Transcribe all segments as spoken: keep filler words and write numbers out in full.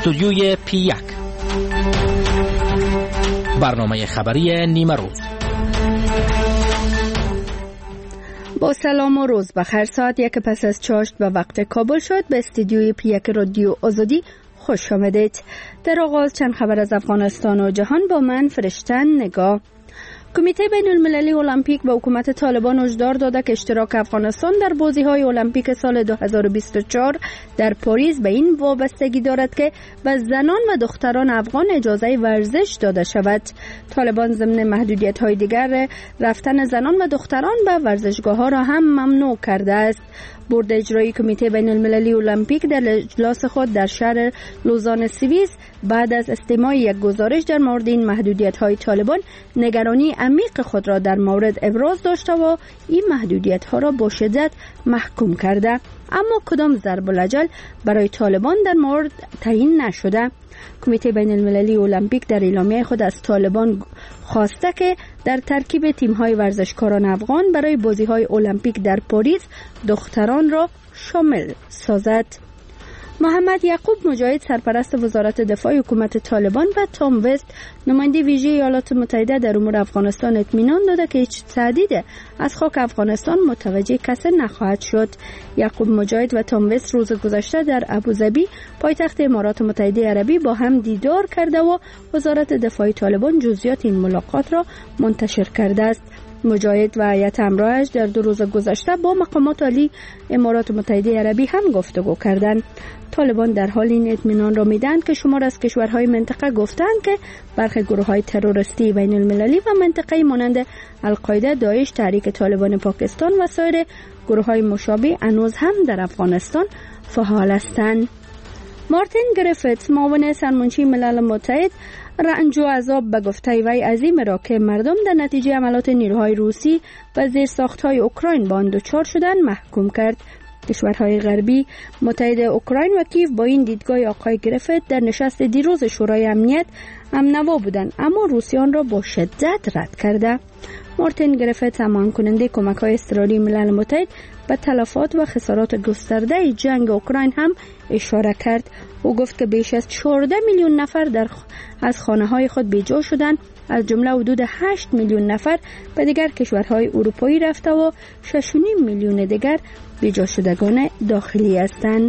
استودیوی پی یک، برنامه خبری نیمه روز. با سلام و روز بخیر. ساعت یک پس از چاشت به وقت کابل شد. به استودیوی پی یک رادیو آزادی خوش آمدید. در آغاز چند خبر از افغانستان و جهان با من فرشتن نگاه. کمیته بین المللی المپیک به حکومت طالبان هشدار داده که اشتراک افغانستان در بازی‌های المپیک سال دو هزار و بیست و چهار در پاریس به این وابستگی دارد که به زنان و دختران افغان اجازه ورزش داده شود. طالبان ضمن محدودیت‌های دیگر رفتن زنان و دختران به ورزشگاه‌ها را هم ممنوع کرده است. بورد اجرایی کمیته بین المللی المپیک در اجلاس خود در شهر لوزان سوئیس بعد از استماع یک گزارش در مورد این محدودیت‌های طالبان نگرانی عمیق خود را در مورد ابراز داشته و این محدودیت‌ها را با شدت محکوم کرده، اما کدام ضرب الاجل برای طالبان در مورد تعیین نشده. کمیته بین المللی المپیک در اعلامیه خود از طالبان خواسته که در ترکیب تیم‌های ورزشکاران افغان برای بازی‌های المپیک در پاریس دختران را شامل سازد. محمد یعقوب مجاهد سرپرست وزارت دفاع حکومت طالبان و تام وست نماینده ویژه ایالات متحده در امور افغانستان اطمینان داده که هیچ تهدید از خاک افغانستان متوجه کسی نخواهد شد. یعقوب مجاهد و تام وست روز گذشته در ابوظبی پایتخت امارات متحده عربی با هم دیدار کرده و وزارت دفاع طالبان جزئیات این ملاقات را منتشر کرده است. مجاهد و هیئت همراهش در دو روز گذشته با مقامات عالی امارات متحده عربی هم گفتگو کردند. طالبان در حال این اطمینان را میدهند که شمار از کشورهای منطقه گفتند که برخی گروه‌های تروریستی بین المللی و منطقه‌ای مانند القاعده، داعش، تحریک طالبان پاکستان و سایر گروه‌های مشابه هنوز هم در افغانستان فعال هستند. مارتین گریفیتس معاون سرمنشی ملل متحد رنج و عذاب به گفته وی عظیم را که مردم در نتیجه عملات نیروهای روسی و زیرساخت‌های اوکراین با آن دچار شدند محکوم کرد. کشورهای غربی متحد اوکراین و کیف با این دیدگاه آقای گریفیت در نشست دیروز شورای امنیت همنوا بودند، اما روسیان را با شدت رد کرده. مارتین گریفیت همان کننده کمک‌های اضطراری ملل متحد به تلفات و خسارات گسترده جنگ اوکراین هم اشاره کرد. او گفت که بیش از چهارده میلیون نفر در از خانه‌های خود بیجا شدند، از جمله حدود هشت میلیون نفر به دیگر کشورهای اروپایی رفته و شش و نیم میلیون دیگر بیجا شدگان داخلی هستند.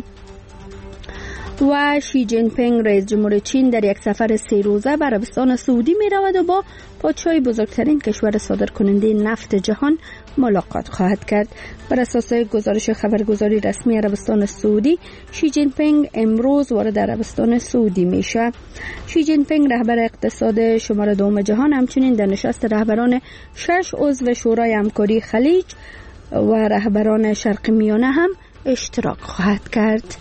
و شی جین پینگ رئیس جمهور چین در یک سفر سه روزه به عربستان سعودی می رود و با پادشاه بزرگترین کشور صادرکننده نفت جهان ملاقات خواهد کرد. بر اساس گزارش خبرگزاری رسمی عربستان سعودی، شی جین پینگ امروز وارد عربستان سعودی میشه. شی جین پینگ رهبر اقتصاد شماره دوم جهان همچنین در نشست رهبران شش عضو شورای همکاری خلیج و رهبران شرق میانه هم اشتراک خواهد کرد.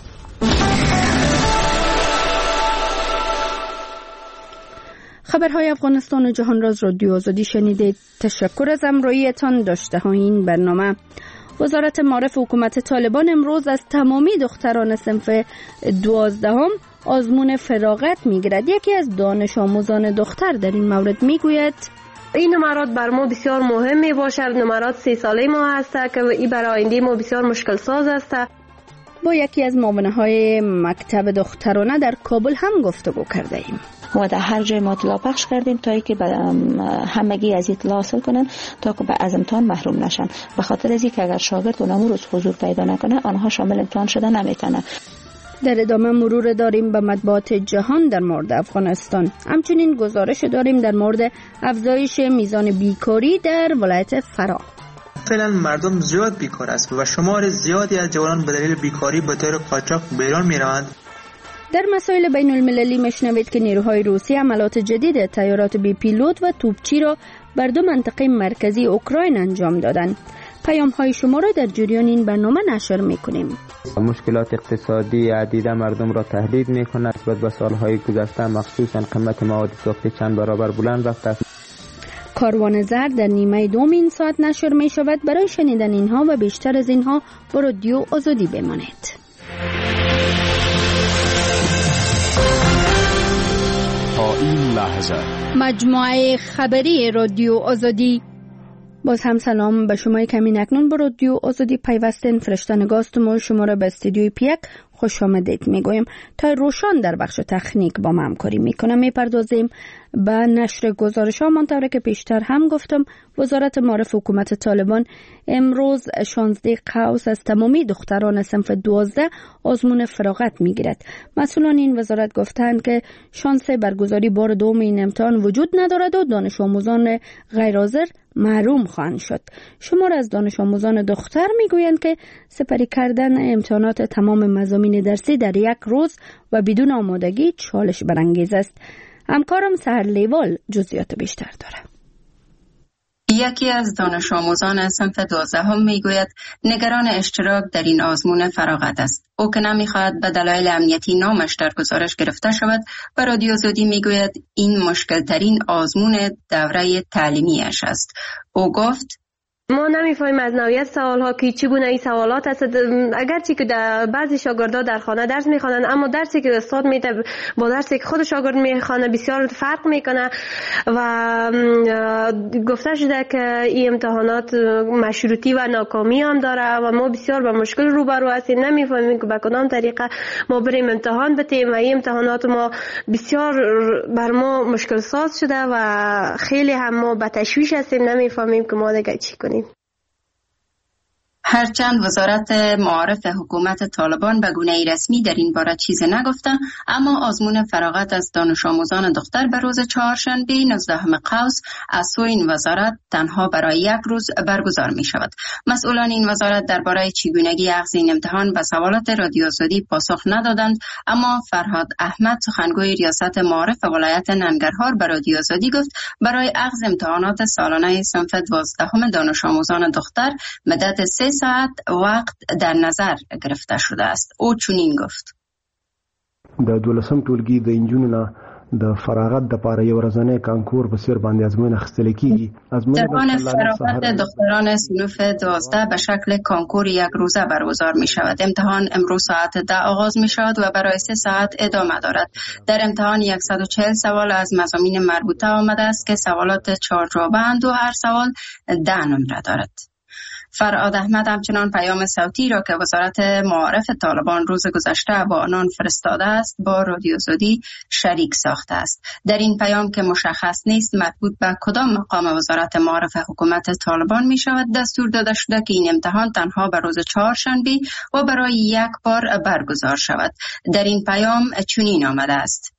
خبرهای افغانستان و جهان راز رادیو آزادی شنیدید. تشکر از همراهیتان. داشته های این برنامه. وزارت معارف حکومت طالبان امروز از تمامی دختران صنف دوازدهم آزمون فراغت میگیرد. یکی از دانش آموزان دختر در این مورد میگوید: این نمرات بر ما بسیار مهم می باشد. نمرات سی ساله ما هست که این برای آینده ما بسیار مشکل ساز است. با یکی از معاونه های مکتب دخترانه در کابل هم گفتگو کرده ایم. ما در هر جای ما اطلاع پخش کردیم تا اینکه همگی از اطلاع حاصل کنن تا که از امتحان محروم نشن. به خاطر از اینکه اگر شاگرد اون روز حضور پیدا نکنه آنها شامل امتحان شده نمیتونن. در ادامه مرور داریم به مطبوعات جهان در مورد افغانستان. همچنین گزارش داریم در مورد افزایش میزان بیکاری در ولایت فرا. فعلا مردم زیاد بیکار است و شمار زیادی از جوانان به دلیل بیکاری به طور قاچاق به ایران میروند. در مسائل بین المللی مشنوید که نیروهای روسی عملات جدید طیارات بی پیلوت و توپچی را بر دو منطقه مرکزی اوکراین انجام دادند. پیام های شما را در جریان این برنامه نشر میکنیم. مشکلات اقتصادی عدیده مردم را تهدید میکند. نسبت به سالهای گذشته مخصوصا قیمت مواد سوختی چند برابر بلند رفته است. کاروان زرد در نیمه دوم این ساعت نشر می شود. برای شنیدن اینها و بیشتر از اینها با رادیو آزادی بمانید. تا این لحظه مجموعه خبری رادیو آزادی. باز هم سلام به شما. کمی اکنون با رادیو آزادی پیوستن. فرشته نگاستم و شما را به استودیوی پیک خوش آمدید میگویم. تا روشان در بخش تکنیک با ما همکاری میکنه. میپردازیم به نشر گزارش ها. منطوره که پیشتر هم گفتم وزارت معارف حکومت طالبان امروز شانزده قوس از تمامی دختران صنف دوازده آزمون فراغت میگیرد. مسئولان این وزارت گفتند که شانس برگزاری بار دوم این امتحان وجود ندارد و دانش آموزان غیر حاضر محروم خواهند شد. شمار از دانش آموزان دختر میگویند که سپری کردن امتحانات تمام مضامین درسی در یک روز و بدون آمادگی چالش برانگیز است. همکارم سحر لیوال جزئیات بیشتر داره. یکی از دانش آموزان صنف دوازدهم میگوید نگران اشتراک در این آزمون فراغت است. او که نمیخواهد به دلایل امنیتی نامش در گزارش گرفته شود و رادیو زودی میگوید این مشکل ترین آزمون دوره تعلیمیش است. او گفت ما نمیفهمیم از نوعیت سوال ها که چی گونه ای سوالات است. اگرچه که در بعضی شاگردها در خانه درس میخوانند اما درسی که استاد میده با درسی که خود شاگرد میخوانه بسیار فرق میکنه و گفته شده که این امتحانات مشروطی و ناکامی هم داره و ما بسیار با مشکل روبرو هستیم. نمیفهمیم که به کدام طریقه ما بریم امتحان بتیم و این امتحانات ما بسیار بر ما مشکل ساز شده و خیلی هم ما به تشویش هستیم. نمیفهمیم که ما دیگه چی کنیم. هرچند وزارت معارف حکومت طالبان به گونه رسمی در این باره چیزی نگفته، اما آزمون فراغت از دانش آموزان دختر به روز چهارشنبه نوزدهم قوس از سوی این وزارت تنها برای یک روز برگزار می شود. مسئولان این وزارت درباره چگونگی اخذ این امتحان به سوالات رادیو زودی پاسخ ندادند، اما فرهاد احمد سخنگوی ریاست معارف ولایت ننگرهار به رادیو زودی گفت برای اخذ امتحانات سالانه صنف دوازدهم دانش آموزان دختر مدت سه ساعت وقت در نظر گرفته شده است. او چنین گفت: د دولسم ټولګي د انجونو نه د فراغت د پاره یو ورځنی کانکور په سر باندې ازموینه اخیستل کیږي. امتحان فراغت دختران صنف دوازده به شکل کانکور یک روزه برگزار می شود. امتحان امروز ساعت ده آغاز می شود و برای سه ساعت ادامه دارد. در امتحان صد و چهل سوال از مضامین مربوطه آمده است که سوالات چهار جوابند و هر سوال ده نمره دارد. فرهاد احمد همچنان پیام صوتی را که وزارت معارف طالبان روز گذشته با آنان فرستاده است با رادیو زودی شریک ساخته است. در این پیام که مشخص نیست مربوط به کدام مقام وزارت معارف حکومت طالبان می شود، دستور داده شده که این امتحان تنها به روز چهارشنبه و برای یک بار برگزار شود. در این پیام چنین آمده است: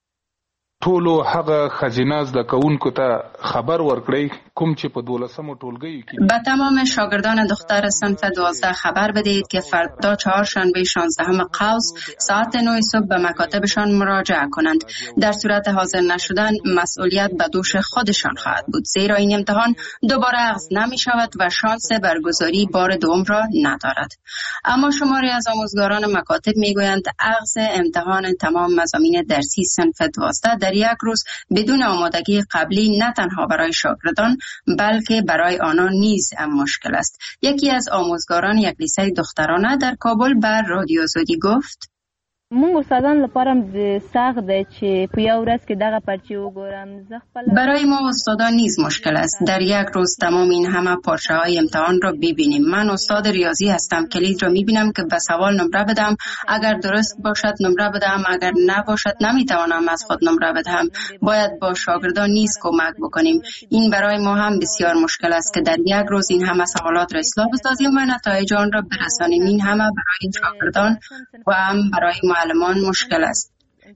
ټولو هغه خزینه زده کوونکو ته خبر ورکړئ کوم چې په دولسمو ټولګیو کې به تمام شاگردان دختر صنف دوازده خبر بدهید که فردا چهارشنبه شانزدهم قوس ساعت نه صبح به مکاتبشان مراجعه کنند. در صورت حاضر نشدن مسئولیت به دوش خودشان خواهد بود، زیرا این امتحان دوباره اخذ نمی شود و شانس برگزاری بار دوم را ندارد. اما شماری از آموزگاران مکاتب می گویند اخذ امتحان تمام مضامین درسی صنف دوازده در یک روز بدون آمادگی قبلی نه تنها برای شاگردان بلکه برای آنان نیز هم مشکل است. یکی از آموزگاران یک لیسه دخترانه در کابل بر رادیو زودی گفت: مونږ استادان لپاره سخت دی چې په یو ورځ کې دغه پرچې وګورم. زه خپل برای ما استادان نیز مشکل است در یک روز تمام این همه پارچه های امتحان را ببینیم. من استاد ریاضی هستم، کلید را میبینم که به سوال نمره بدم، اگر درست باشد نمره بدم، اگر نباشد نمیتوانم از خود نمره بدهم. باید با شاگردان نیز کمک بکنیم. این برای ما هم بسیار مشکل است که در یک روز این همه سوالات را اصلاح بسازیم و نتایج آن را برسانیم. این همه برای شاگردان و هم برای معلمان مشکل است.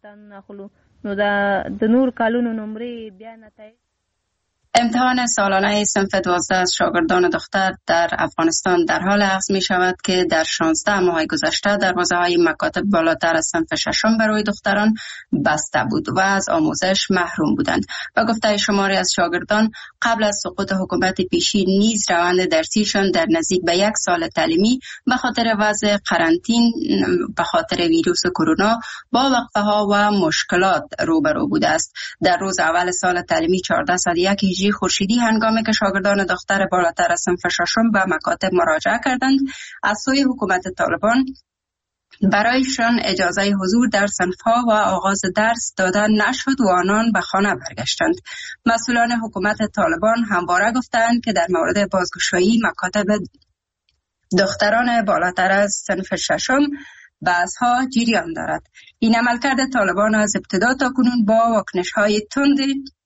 امتحان سالانه صنف دوازده از شاگردان دختر در افغانستان در حال اخذ می شود که در شانزده ماه گذشته دروازه های مکاتب بالاتر از صنف ششم برای دختران بسته بود و از آموزش محروم بودند. و گفته شماری از شاگردان قبل از سقوط حکومت پیشی نیز روند درسیشان در نزدیک به یک سال تعلیمی به خاطر وضع قرنطین به خاطر ویروس کرونا با وقفه ها و مشکلات روبرو بوده است. در روز اول سال تعلیمی چهارده صد و یک هجری خورشیدی هنگامی که شاگردان دختر بالاتر از صنف ششم به مکاتب مراجعه کردند، از سوی حکومت طالبان برایشان اجازه حضور در صنف‌ها و آغاز درس داده نشد و آنان به خانه برگشتند. مسئولان حکومت طالبان همواره گفتند که در مورد بازگشایی مکاتب دختران بالاتر از صنف ششم بحث‌ها جریان دارد. این عملکرد طالبان از ابتدا تا کنون با واکنش‌های تند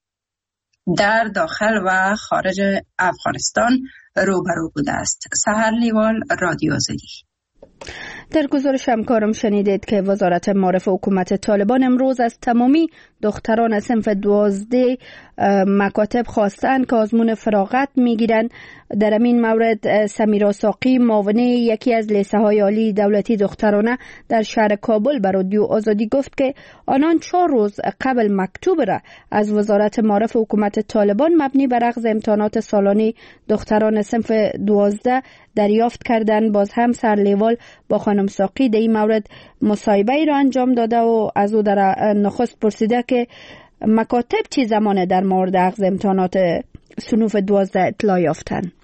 در داخل و خارج افغانستان روبرو بوده است. سحر لیوال، رادیو آزادی. در گزارش همکارم شنیدید که وزارت معارف حکومت طالبان امروز از تمامی دختران صنف دوازده مکاتب خواستند که آزمون فراغت میگیرند. در این مورد سمیرا ساقی، معاون یکی از لیسه های عالی دولتی دخترانه در شهر کابل به رادیو آزادی گفت که آنان چهار روز قبل مکتوب را از وزارت معارف حکومت طالبان مبنی بر اخذ امتحانات سالانه دختران صنف دوازده دریافت کردند. باز هم سرلیوال با خانم ساقی در این مورد مصاحبه ای را انجام داده و از او در نخست پرسیده که مکاتب چی زمانه در مورد اخذ امتحانات صنوف دوازده اطلاع یافتند.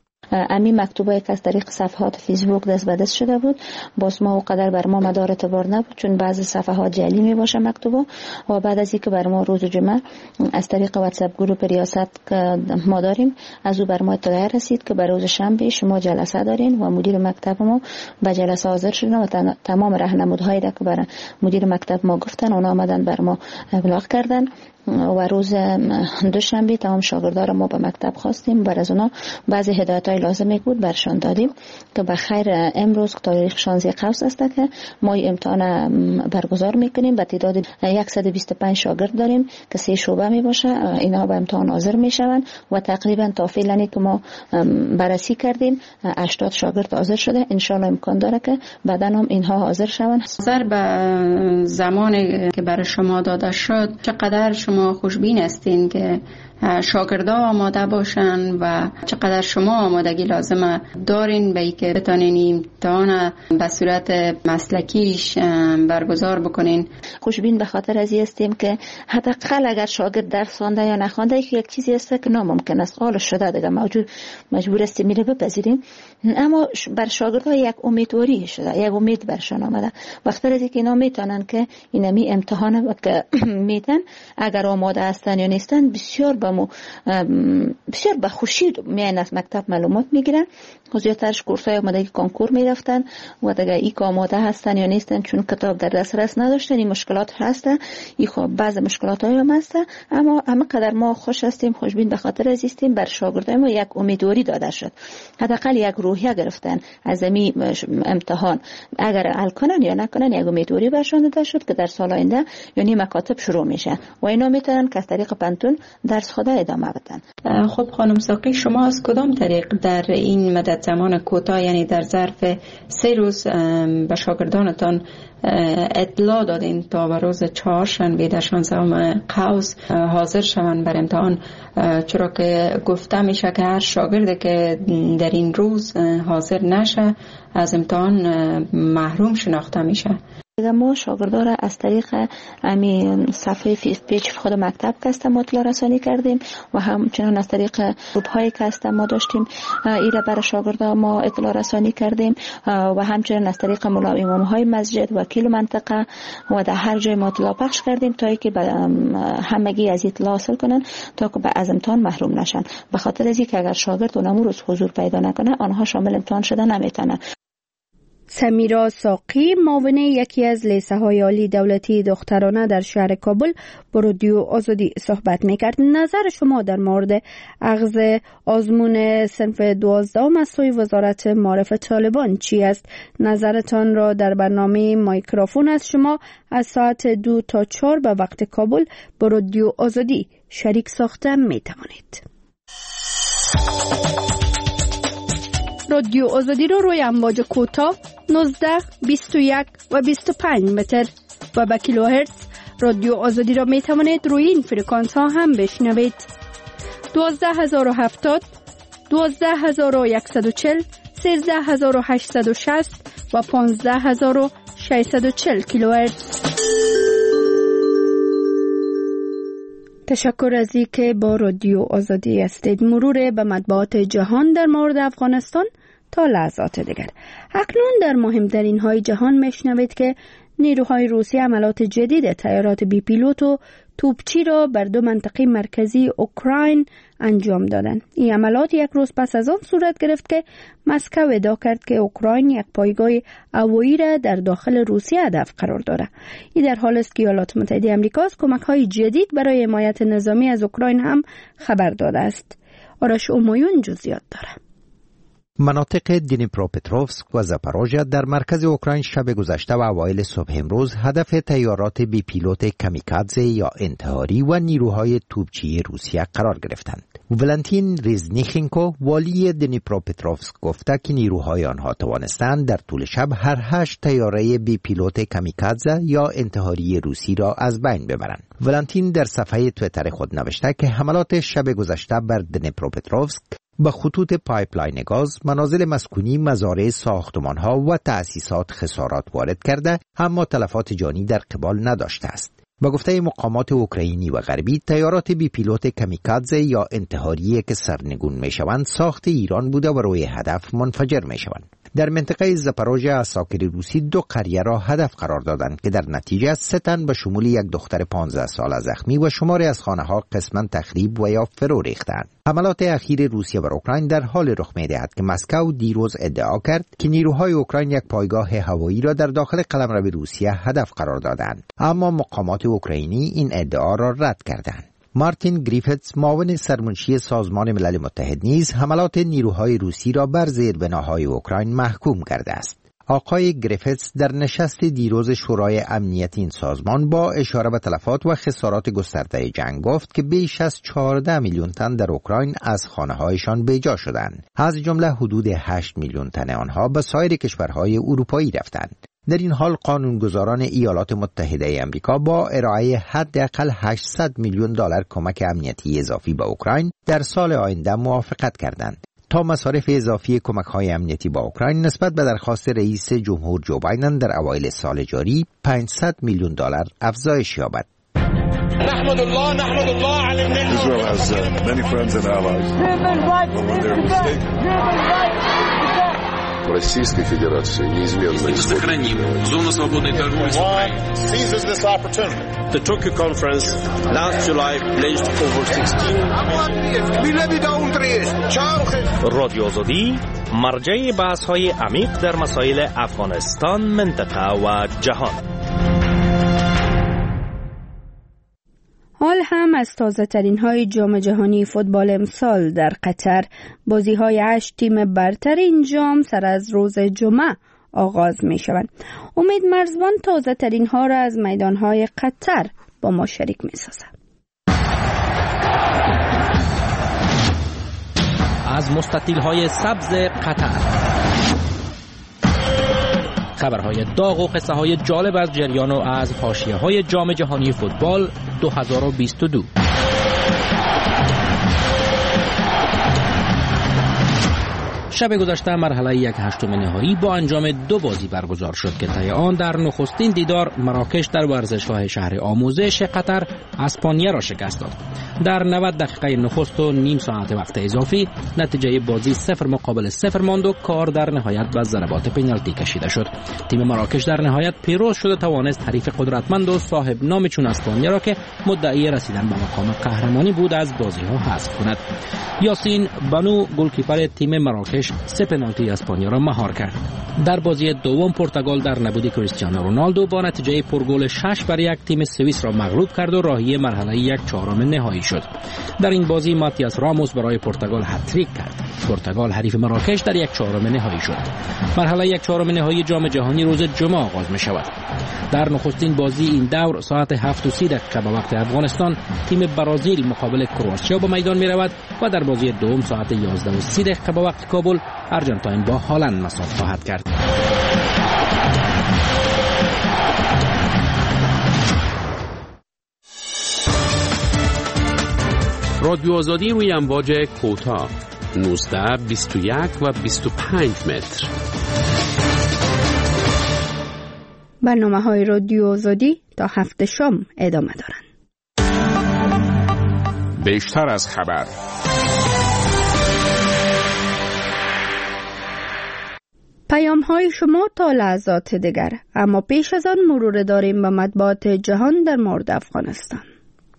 امی مکتوبایی که از طریق صفحات فیسبوک دست به دست شده بود، باز ما اونقدر بر ما مدار اعتبار نبود، چون بعضی صفحات جعلی می باشه مکتوبا. و بعد از اینکه بر ما روز جمعه از طریق واتساپ گروه ریاست که ما داریم، از او بر ما اطلاع رسید که بر روز شنبه شما جلسه دارین و مدیر مکتب ما به جلسه حاضر شدن و تمام راهنمودهایی که بر مدیر مکتب ما گفتن اونا آمدن بر ما ابلاغ کردن. و روز دوشنبه تمام شاگردان ما به مکتب خواستیم، بر از اونا بعضی هدایت‌های لازم بود برشان دادیم که بخیر امروز تاریخ شانزده قوس است که ما امتحان برگزار میکنیم. به تعداد صد و بیست و پنج شاگرد داریم که سه شعبه می باشه، اینها به امتحان حاضر میشوند و تقریبا تا فعلا که ما بررسی کردیم هشتاد شاگرد حاضر شده. ان شاء الله امکان داره که بعدا هم اینها حاضر شوند. نظر به زمانی که برای شما داده شد، چقدر شما خوشبین هستین که شاگردان آماده باشن و چقدر شما آمادگی لازمه دارین به اینکه بتونین امتحان به صورت مسلکیش برگزار بکنین؟ خوشبین به خاطر از هستیم که حداقل اگر شاگرد درس خوانده یا نخوانده که یک چیزی است که ناممکن است، حال شده دیگه موجود مجبور استیم میره بپذیریم، اما بر شاگردها یک امیدواری شده، یک امید برشان آمده. وقتی از اینکه اینا میتونن که اینمی امتحان که میتن اگر آماده هستن یا نیستن، بسیار با مو بسیار با خوشی میان از مکتب معلومات میگیرن. زیادترش کورسای آمادگی کنکور میرفتن و دیگه ای که آماده هستن یا نیستن چون کتاب در دسترس نداشتن، این مشکلات هسته، این خب بعض مشکلات های هم هسته. اما همه قدر ما خوش هستیم، خوشبین به خاطر از هستیم بر شاگردای ما یک امیدواری داده شد، حداقل یک روحیه گرفتن از می امتحان، اگر حل کنن یا نکنن یک امیدواری برشان داده شد که در سال آینده یعنی مکاتب شروع میشه و اینا میتونن که از طریق پنتون درس خود ادامه بدن. خب خانم ساقی، شما از کدام طریق در این مدت زمان کوتاه، یعنی در ظرف سه روز، به شاگردانتان اطلاع دادین تا به روز چهارشنبه در شانزدهم قوس حاضر شوند بر امتحان؟ چرا که گفته میشه که هر شاگردی که در این روز حاضر نشه از امتحان محروم شناخته میشه. ما شاگردان را از طریق امی صفحه فیس پیج خود مکتب که است ما اطلاع رسانی کردیم و همچنان از طریق گروپ هایی که است ما داشتیم این را برای شاگردان ما اطلاع رسانی کردیم و همچنان از طریق ملا امام های مسجد وکیل منطقه و در هر جای ما اطلاع پخش کردیم تا اینکه همگی از اطلاع حاصل کنن تا که از امتحان محروم نشن. به خاطر از اینکه اگر شاگرد اون روز حضور پیدا نکنه آنها شامل امتحان شده نمیتونن. سمیرا ساقی، معاون یکی از لیسه های عالی دولتی دخترانه در شهر کابل با رادیو آزادی صحبت میکرد. نظر شما در مورد اخذ آزمون صنف دوازدهم از سوی وزارت معارف طالبان چی است؟ نظرتان را در برنامه مایکروفون از شما از ساعت دو تا چهار به وقت کابل با رادیو آزادی شریک ساخته میتوانید. رادیو آزادی رو روی امواج کوتاه نوزده، بیست و یک و بیست و پنج متر و به کیلوهرتز رادیو آزادی را می توانید روی این فرکانس ها هم بشنوید. دوازده هزار و هفتاد، دوازده هزار و صد و چهل، سیزده هزار و هشتصد و شصت و پانزده هزار و ششصد و چهل کیلوهرتز. تشکر از اینکه با رادیو آزادی هستید. مرور به مطبوعات جهان در مورد افغانستان تا لحظات دیگر. اکنون در مهمترین های جهان میشنوید که نیروهای روسی عملات جدید تیارات بی پیلوت و توپچی را بر دو منطقه مرکزی اوکراین انجام دادند. این عملیات یک روز پس از آن صورت گرفت که مسکو ادعا کرد که اوکراین یک پایگاه هوایی را در داخل روسیه هدف قرار دارد. این در حالی است که ایالات متحده آمریکا از کمک‌های جدید برای حمایت نظامی از اوکراین هم خبر داده است. آرش اومایون جزئیات دارد. مناطق دنیپروپتروفسک و زاپاروژیا در مرکز اوکراین شب گذشته و اوایل صبح امروز هدف تیارات بی پیلوت کامیکادزه یا انتحاری و نیروهای توپچی روسیه قرار گرفتند. ولنتین ریزنیخینکو والی دنیپروپتروفسک گفته که نیروهای آنها توانستند در طول شب هر هشت تیاره بی پیلوت کامیکادزه یا انتحاری روسی را از بین ببرند. ولنتین در صفحه توییتر خود نوشته که حملات شب گذشته بر دنیپروپتروفسک به خطوط پایپلاین گاز، منازل مسکونی، مزارع، ساختمان‌ها و تأسیسات خسارات وارد کرده، اما تلفات جانی در قبال نداشته است. با گفته مقامات اوکراینی و غربی، تیارات بی پیلوت کامیکادزه یا انتحاریه که سرنگون میشوند ساخت ایران بوده و روی هدف منفجر میشوند. در منطقه زاپاروژیا عساکر روسی دو قریه را هدف قرار دادند که در نتیجه سه تن به شمول یک دختر پانزده ساله زخمی و شماری از خانه‌ها قسماً تخریب و یا فرو ریختند. حملات اخیر روسیه بر اوکراین در حال رخ می‌دهد که مسکو دیروز ادعا کرد که نیروهای اوکراین یک پایگاه هوایی را در داخل قلمرو روسیه هدف قرار دادند، اما مقامات اوکراینی این ادعا را رد کردند. مارتین گریفتس معاون سرمنشی سازمان ملل متحد نیز حملات نیروهای روسی را بر زیربناهای اوکراین محکوم کرده است. آقای گریفتس در نشست دیروز شورای امنیت این سازمان با اشاره به تلفات و خسارات گسترده جنگ گفت که بیش از چهارده میلیون تن در اوکراین از خانه‌هایشان بیجا شدند. از جمله حدود هشت میلیون تن آنها به سایر کشورهای اروپایی رفتند. در این حال قانونگذاران ایالات متحده آمریکا با ارائه حداقل هشتصد میلیون دلار کمک امنیتی اضافی به اوکراین در سال آینده موافقت کردند تا مصارف اضافی کمک‌های امنیتی با اوکراین نسبت به درخواست رئیس جمهور جو بایدن در اوایل سال جاری پانصد میلیون دلار افزایش یابد. نحمد الله نحمد الله علی النعمة. Israel has uh, many friends and allies. Российской Федерации неизменно сохраним зону свободной торговли с Украиной. Seizes this opportunity. The Tokyo conference last July pledged over sixteen رادیو آزادی مرجع بحث‌های عمیق در مسائل افغانستان، منطقه و جهان. حال هم از تازه ترین های جام جهانی فوتبال امسال در قطر، بازی های هشت تیم برتر این جام سر از روز جمعه آغاز می شوند. امید مرزبان تازه ترین ها را از میدان های قطر با ما شریک می سازد. از مستطیل های سبز قطر خبرهای داغ و قصه های جالب از جریان و از حاشیه های جام جهانی فوتبال دو هزار و بیست و دو. شب گذشته مرحله یک هشتم نهایی با انجام دو بازی برگزار شد که طی آن در نخستین دیدار مراکش در ورزشگاه شهر آموزش قطر اسپانیا را شکست داد. در نود دقیقه نخست و نیم ساعت وقت اضافی نتیجه بازی صفر مقابل صفر ماند و کار در نهایت به ضربات پنالتی کشیده شد. تیم مراکش در نهایت پیروز شد و توانست حریف قدرتمند و صاحب نام چون اسپانیا را که مدعی رسیدن به مقام قهرمانی بود از بازی ها حذف کند. یاسین بانو گلکیپر تیم مراکش سه پنالتی اسپانیا را مهار کرد. در بازی دوم پرتغال در نبود کریستیانو رونالدو با نتیجه پرگل شش بر یک تیم سوئیس را مغلوب کرد و راهی مرحله یک چهارم نهایی شد. در این بازی ماتیاس راموس برای پرتغال هتریک کرد. پرتغال حریف مراکش در یک چهارم نهایی شد. مرحله یک چهارم نهایی جام جهانی روز جمعه آغاز می شود. در نخستین بازی این دور ساعت هفت و سی دقیقه به وقت افغانستان تیم برزیل مقابل کرواتیا به میدان می رود و در بازی دوم ساعت یازده و سی دقیقه به وقت کابل ارژانتین با هلند مساوی خواهد کرد. رادیو آزادی روی امواج کوتاه نوزده، بیست و یک و بیست و پنج متر. برنامه های رادیو آزادی تا هفته شام ادامه دارند. بیشتر از خبر. پیام های شما تا لحظات دیگر، اما پیش از آن مرور داریم به مطبوعات جهان در مورد افغانستان.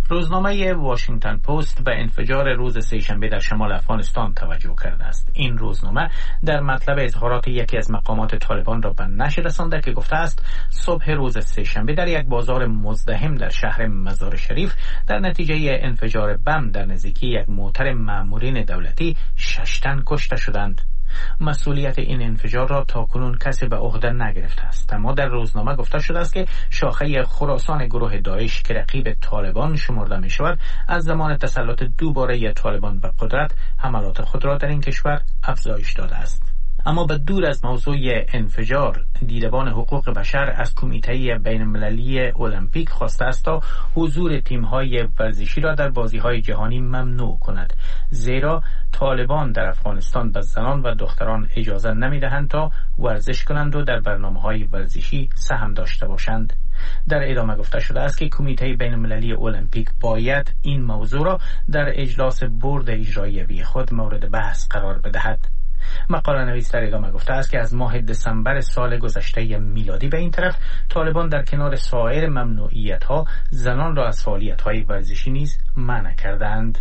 روزنامه واشنگتن پست به انفجار روز سه‌شنبه در شمال افغانستان توجه کرده است. این روزنامه در مطلب اظهارات یکی از مقامات طالبان را به نشر رسانده که گفته است صبح روز سه‌شنبه در یک بازار مزدحم در شهر مزار شریف در نتیجه انفجار بم در نزدیکی یک موتر مامورین دولتی شش تن کشته شدند. مسئولیت این انفجار را تاکنون کسی به عهده نگرفته است، اما در روزنامه گفته شده است که شاخه خراسان گروه داعش که رقیب طالبان شمرده می شود از زمان تسلط دوباره طالبان به قدرت حملات خود را در این کشور افزایش داده است. اما به دور از موضوع انفجار، دیدبان حقوق بشر از کمیته بین‌المللی المپیک خواسته است تا حضور تیم‌های ورزشی را در بازی‌های جهانی ممنوع کند، زیرا طالبان در افغانستان به زنان و دختران اجازه نمی‌دهند تا ورزش کنند و در برنامه‌های ورزشی سهم داشته باشند. در ادامه گفته شده است که کمیته بین‌المللی المپیک باید این موضوع را در اجلاس بورد اجرایی خود مورد بحث قرار بدهد. مقاله نویس در ادامه گفته است که از ماه دسامبر سال گذشته میلادی به این طرف طالبان در کنار سایر ممنوعیت‌ها زنان را از فعالیت‌های ورزشی نیز منع کردند.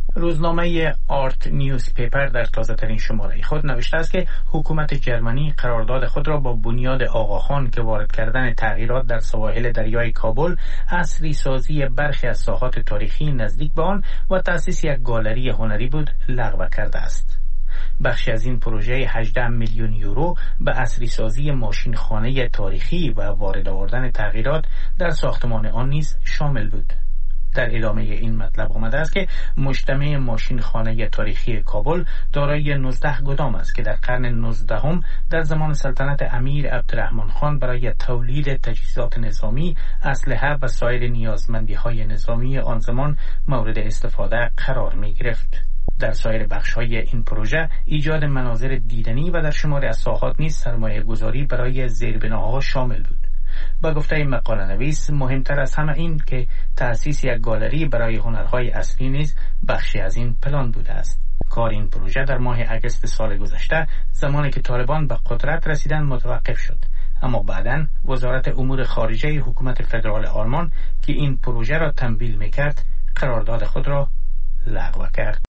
روزنامه آرت نیوز پیپر در تازه ترین شماره خود نوشته است که حکومت جرمنی قرارداد خود را با بنیاد آقاخان که وارد کردن تغییرات در سواحل دریای کابل، عصری سازی برخی از ساحات تاریخی نزدیک به آن و تأسیس یک گالری هنری بود لغو کرده است. بخشی از این پروژه هجده میلیون یورو به عصری سازی ماشین خانه تاریخی و وارد آوردن تغییرات در ساختمان آن نیز شامل بود. در ادامه این مطلب آمده است که مجتمع ماشین خانه تاریخی کابل دارای نوزده گدام است که در قرن نوزدهم در زمان سلطنت امیر عبدالرحمن خان برای تولید تجهیزات نظامی، اسلحه و سایر نیازمندی‌های نظامی آن زمان مورد استفاده قرار می گرفت. در سایر بخش‌های این پروژه ایجاد مناظر دیدنی و در شماری از ساحات نیز سرمایه گذاری برای زیربناها شامل بود. با گفته مقاله نویس، مهمتر از همه این که تأسیس یک گالری برای هنرهای اصلی نیز بخشی از این پلان بوده است. کار این پروژه در ماه اگست سال گذشته زمانی که طالبان به قدرت رسیدن متوقف شد، اما بعداً وزارت امور خارجه حکومت فدرال آلمان که این پروژه را تمویل می‌کرد قرارداد خود را لغو کرد.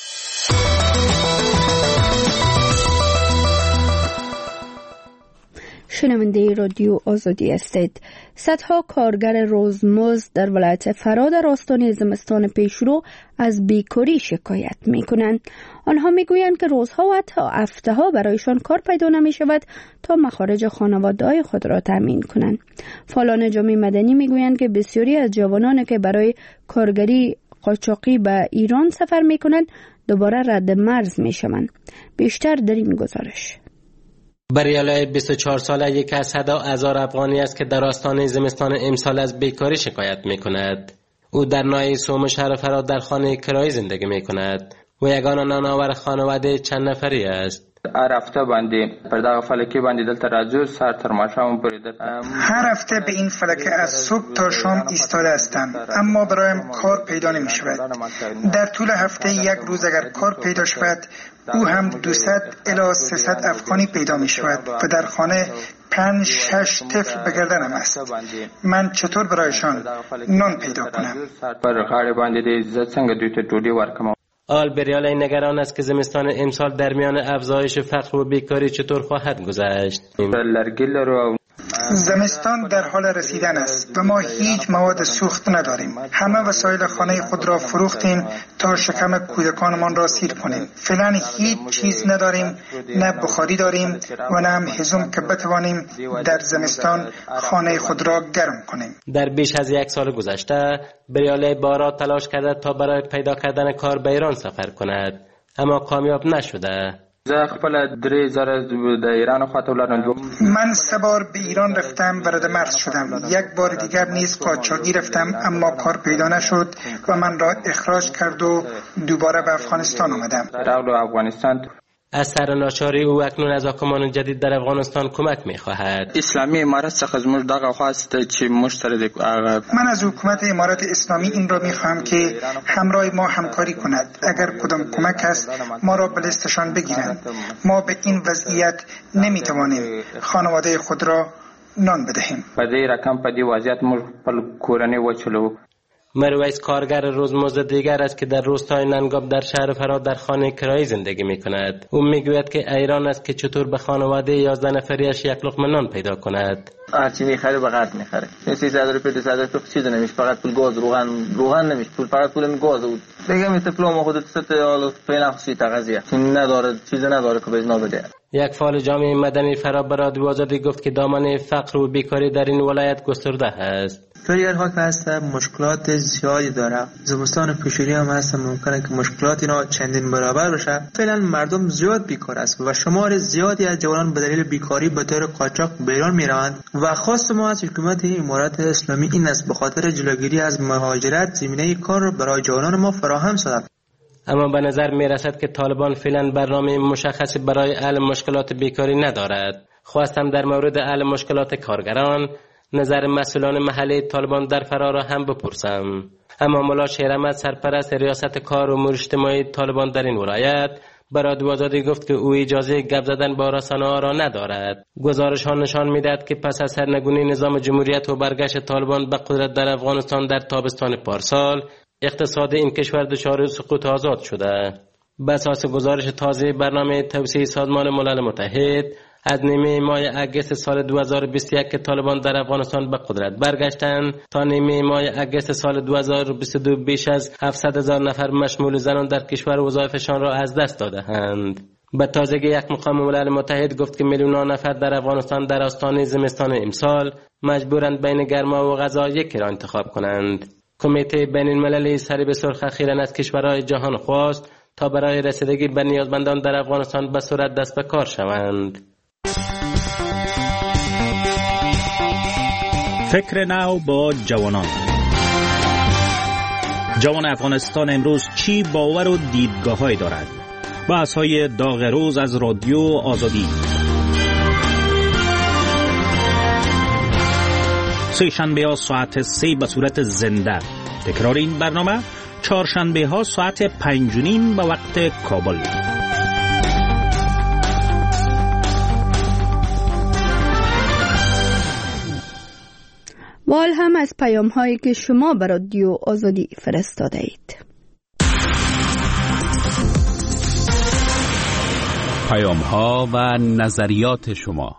شنونده رادیو آزادی هستید. صدها کارگر روزمزد در ولایت فرا در آستانه زمستان پیشرو از بیکاری شکایت می کنند. آنها می گویند که روزها و حتی هفته ها برایشان کار پیدا نمی شود تا مخارج خانواده‌های خود را تامین کنند. فعالان جامعه مدنی می گویند که بسیاری از جوانان که برای کارگری قاچاقی به ایران سفر می کنند دوباره رد مرز می شوند. بیشتر در این گزارش. بریالای بیست و چهار ساله یک از صدا هزار افغانی است که در آستانه زمستان امسال از بیکاری شکایت می کند. او در ناحیه سوم شهر فرا در خانه کرایه زندگی می کند و یگانه نانآور خانواده چند نفری است. هر هفته باندې پر دغه فلکه باندې دلته راځو سر تر ماښام پورې. هر هفته به این فلکه از صبح تا شام ایستاده هستم، اما برایم کار پیدا نمی شود. در طول هفته یک روز اگر کار پیدا شود او هم دویست الی سیصد افغانی پیدا می شود و در خانه پنج شش طفل به گردنم است. من چطور برایشان نان پیدا کنم؟ پر غاړه باندې دې زه څنګه دوی ته ډوډۍ ورکوم؟ آل بریالای نگران است که زمستان امسال در میان افزایش فقر و بیکاری چطور خواهد گذشت. زمستان در حال رسیدن است و ما هیچ مواد سوخت نداریم. همه وسایل خانه خود را فروختیم تا شکم کودکانمان را سیر کنیم. فعلا هیچ چیز نداریم، نه بخاری داریم و نه هم هزوم که بتوانیم در زمستان خانه خود را گرم کنیم. در بیش از یک سال گذشته بریاله بارا تلاش کرده تا برای پیدا کردن کار به ایران سفر کند، اما کامیاب نشده. من سه بار به ایران رفتم و رد مرز شدم. یک بار دیگر نیز قاچاقی رفتم اما کار پیدا نشد و من را اخراج کرد و دوباره به افغانستان آمدم. از سر ناچاری او اکنون از حاکمان جدید در افغانستان کمک می‌خواهد. اسلامی امارت څخه زموږ دغه خواست چې موږ سره من از حکومت امارت اسلامی این را می‌خواهم که همراه ما همکاری کند. اگر کدام کمک است ما را به لیستشان بگیرند. ما به این وضعیت نمی‌توانیم خانواده خود را نان بدهیم. په دې رقم په دې وضعیت موږ خپل کورنۍ وچلو. مرویس کارگر روزمزد دیگر است که در روستای ننگاب در شهر فرا در خانه کرایی زندگی می کند. او می گوید که ایران است که چطور به خانواده یازده نفریش یک لقمه نان پیدا کند. هرچی میخره به قرض میخره. سیصد روپیه دویست روپیه چیزی نمیشه، فقط پول گاز روغن روغن نمیشه، پول فقط پول گاز بود. دیگه میتفلو خودت ست حالا پینا خصوصی تقاضیه. چون نداره چیزی نداره که بزنا بده. یک فعال جامعه مدنی فرا به رادیو آزادی گفت که دامنه فقر و بیکاری در این ولایت گسترده است. فریادها که هست مشکلات زیادی داره. زمستان پیشری هم هست، ممکنه که مشکلات اینا چندین برابر بشه. فعلا مردم زیاد بیکار است و شمار زیادی از جوانان به دلیل بیکاری به طور قاچاق به ایران میروند و خواست ما از حکومت امارات اسلامی این است به خاطر جلوگیری از مهاجرت زمینه کار برای جوانان ما فراهم سازد. اما به نظر می رسد که طالبان فعلا برنامه مشخصی برای حل مشکلات بیکاری ندارد. خواستم در مورد حل مشکلات کارگران نظر مسئولان محلی طالبان در فرا را هم بپرسم. اما ملا شیراحمد سرپرست ریاست کار و امور اجتماعی طالبان در این ولایت به رادیو آزادی گفت که او اجازه گپ زدن با رسانه‌ها را ندارد. گزارش ها نشان می‌دهد که پس از سرنگونی نظام جمهوریت و برگشت طالبان به قدرت در افغانستان در تابستان پارسال، اقتصاد این کشور دچار سقوط آزاد شده. بر اساس گزارش تازه برنامه توسعه سازمان ملل متحد از نیمه ماه اگست سال دو هزار و بیست و یک که طالبان در افغانستان به قدرت برگشتند تا نیمه ماه اگست سال دو هزار و بیست و دو بیش از هفتصد هزار نفر مشمول زنان در کشور وظایفشان را از دست داده‌اند. به تازگی یک مقام ملل متحد گفت که میلیون‌ها نفر در افغانستان در آستانه زمستان امسال مجبورند بین گرما و غذا یکی را انتخاب کنند. کمیته بین المللی صلیب سرخ اخیراً از کشورهای جهان خواست تا برای رسیدگی به نیازمندان در افغانستان به صورت دست به کار شوند. فکر نو با جوانان. جوان افغانستان امروز چی باور و دیدگاه‌هایی دارد؟ بحث‌های داغ روز از رادیو آزادی. سه شنبه ها ساعت سه به صورت زنده. تکرار این برنامه چهارشنبه ها ساعت پنج و نیم به وقت کابل. وال هم از پیام هایی که شما به رادیو آزادی فرستاده اید. پیام ها و نظریات شما.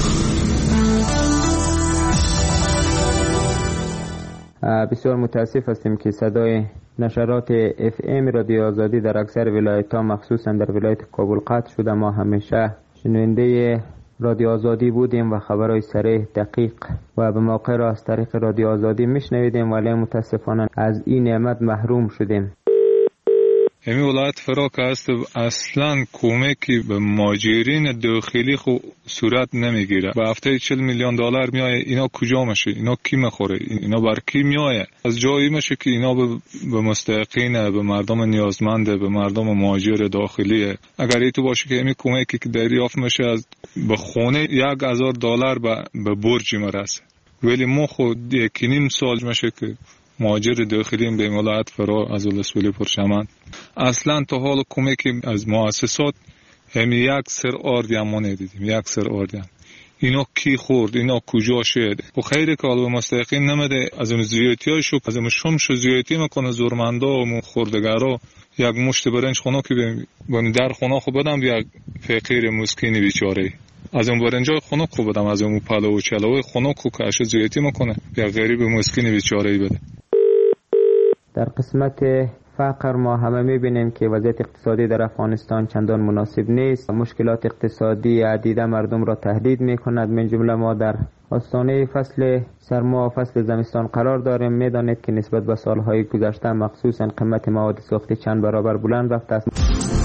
بسیار متاسف هستیم که صدای نشرات اف ام رادیو آزادی در اکثر ولایت‌ها مخصوصا در ولایت کابل قطع شده. ما همیشه شنونده رادیو آزادی بودیم و خبرهای صریح، دقیق و به موقع را از طریق رادیو آزادی میشنویدیم، ولی متاسفانه از این نعمت محروم شدیم. همین ولایت فرا که هست اصلا کمکی به مهاجرین داخلی خو صورت نمیگیره. به هفته چهل میلیون دلار میایه، اینا کجا میشه؟ اینا کی میخوره؟ اینا بر کی میایه؟ از جایی میشه که اینا به, به مستحقین، به مردم نیازمند، به مردم مهاجر داخلیه. اگر ای تو باشه که همین کمکی که دریافت میشه از به خونه یک هزار دلار به, به برج مرسه، ولی ما خود یکی نیم سال میشه که مهاجر داخلی به ولایت فرا از ولسوالی پرچمن اصلا تا حال کمکی از مؤسسات همین یک سر آردی هم ما ندیدیم. یک سر آردی هم اینا کی خورد؟ اینا کجا شد؟ و خیلی که به مستحقین نمیده. از اون زیادتی های شو از اون شمش زیادتی میکنه زورمندا و خوردگارا. یک مشت برنج خونه که بهم در خونه خو بدم یک فقیر مسکینی بیچاره، از اون برنجای خونه خو بدم، از اون پلو و چلو خونه خو که اش زیادتی میکنه یک غریب مسکینی بیچاره بده. در قسمت فقر ما همه میبینیم که وضعیت اقتصادی در افغانستان چندان مناسب نیست. مشکلات اقتصادی عدیده مردم را تهدید میکند. من جمله ما در آستانه فصل سرما و فصل زمستان قرار داریم. میدانید که نسبت به سالهای گذشته مخصوصا قیمت مواد سوختی چند برابر بلند رفته است.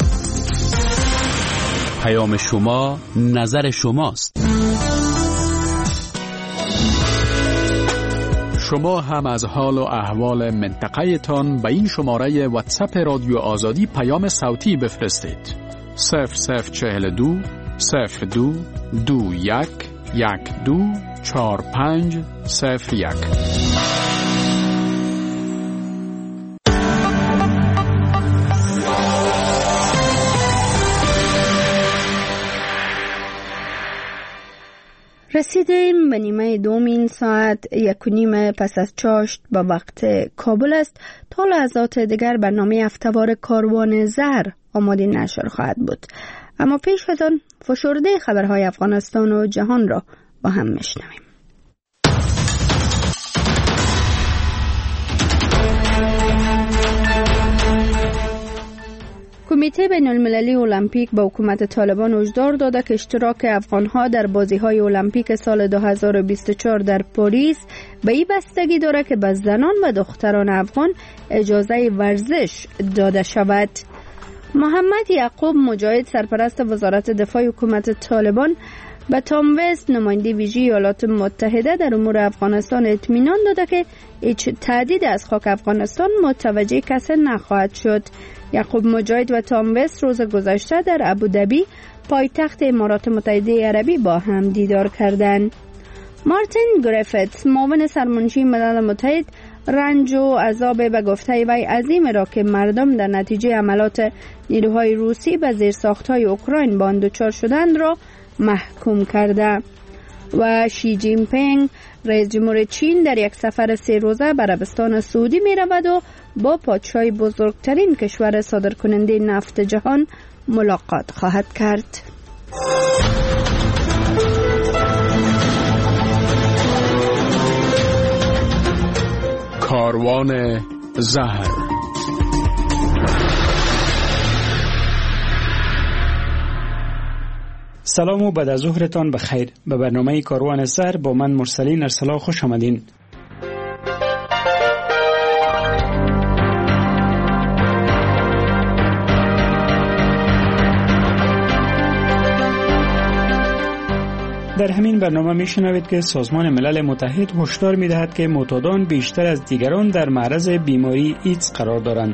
پیام شما نظر شماست. شما هم از حال و احوال منطقه تان به این شماره واتساپ رادیو آزادی پیام صوتی بفرستید. صفر صفر چهل دو صفر دو دو یک یک دو چهار پنج صفر یک. رسیدیم به نیمه دومین ساعت یک و نیم پس از چاشت به وقت کابل است. تا لحظات دیگر برنامه هفته‌وار کاروان زهر آماده نشر خواهد بود. اما پیش از آن فشرده خبرهای افغانستان و جهان را با هم میشنویم. کمیته بین المللی المپیک به حکومت طالبان هشدار داده که اشتراک افغانها در بازی‌های المپیک سال دو هزار و بیست و چهار در پاریس به این بستگی دارد که به زنان و دختران افغان اجازه ورزش داده شود. محمد یعقوب مجاهد سرپرست وزارت دفاع حکومت طالبان به تام وست نماینده ویژه ایالات متحده در امور افغانستان اطمینان داده که هیچ تهدید از خاک افغانستان متوجه کسی نخواهد شد. یعقوب مجاهد و تام وست روز گذشته در ابوظبی پایتخت امارات متحده عربی با هم دیدار کردند. مارتین گریفیتس معاون سرمنشی ملل متحد رنج و عذاب به گفته وی عظیم را که مردم در نتیجه حملات نیروهای روسی به زیرساخت‌های اوکراین با آن دچار شدند را محکوم کرده. و شی جین پینگ رئیس جمهور چین در یک سفر سه روزه به عربستان سعودی می رود و با پادشاه بزرگترین کشور صادرکننده نفت جهان ملاقات خواهد کرد. کاروان زهر. سلام و بعد از ظهرتان بخیر. به برنامه کاروان زهر با من مرسلین ارسلا خوش آمدین. در همین برنامه میشنوید که سازمان ملل متحد هشدار میدهد که معتادان بیشتر از دیگران در معرض بیماری ایدز قرار دارند.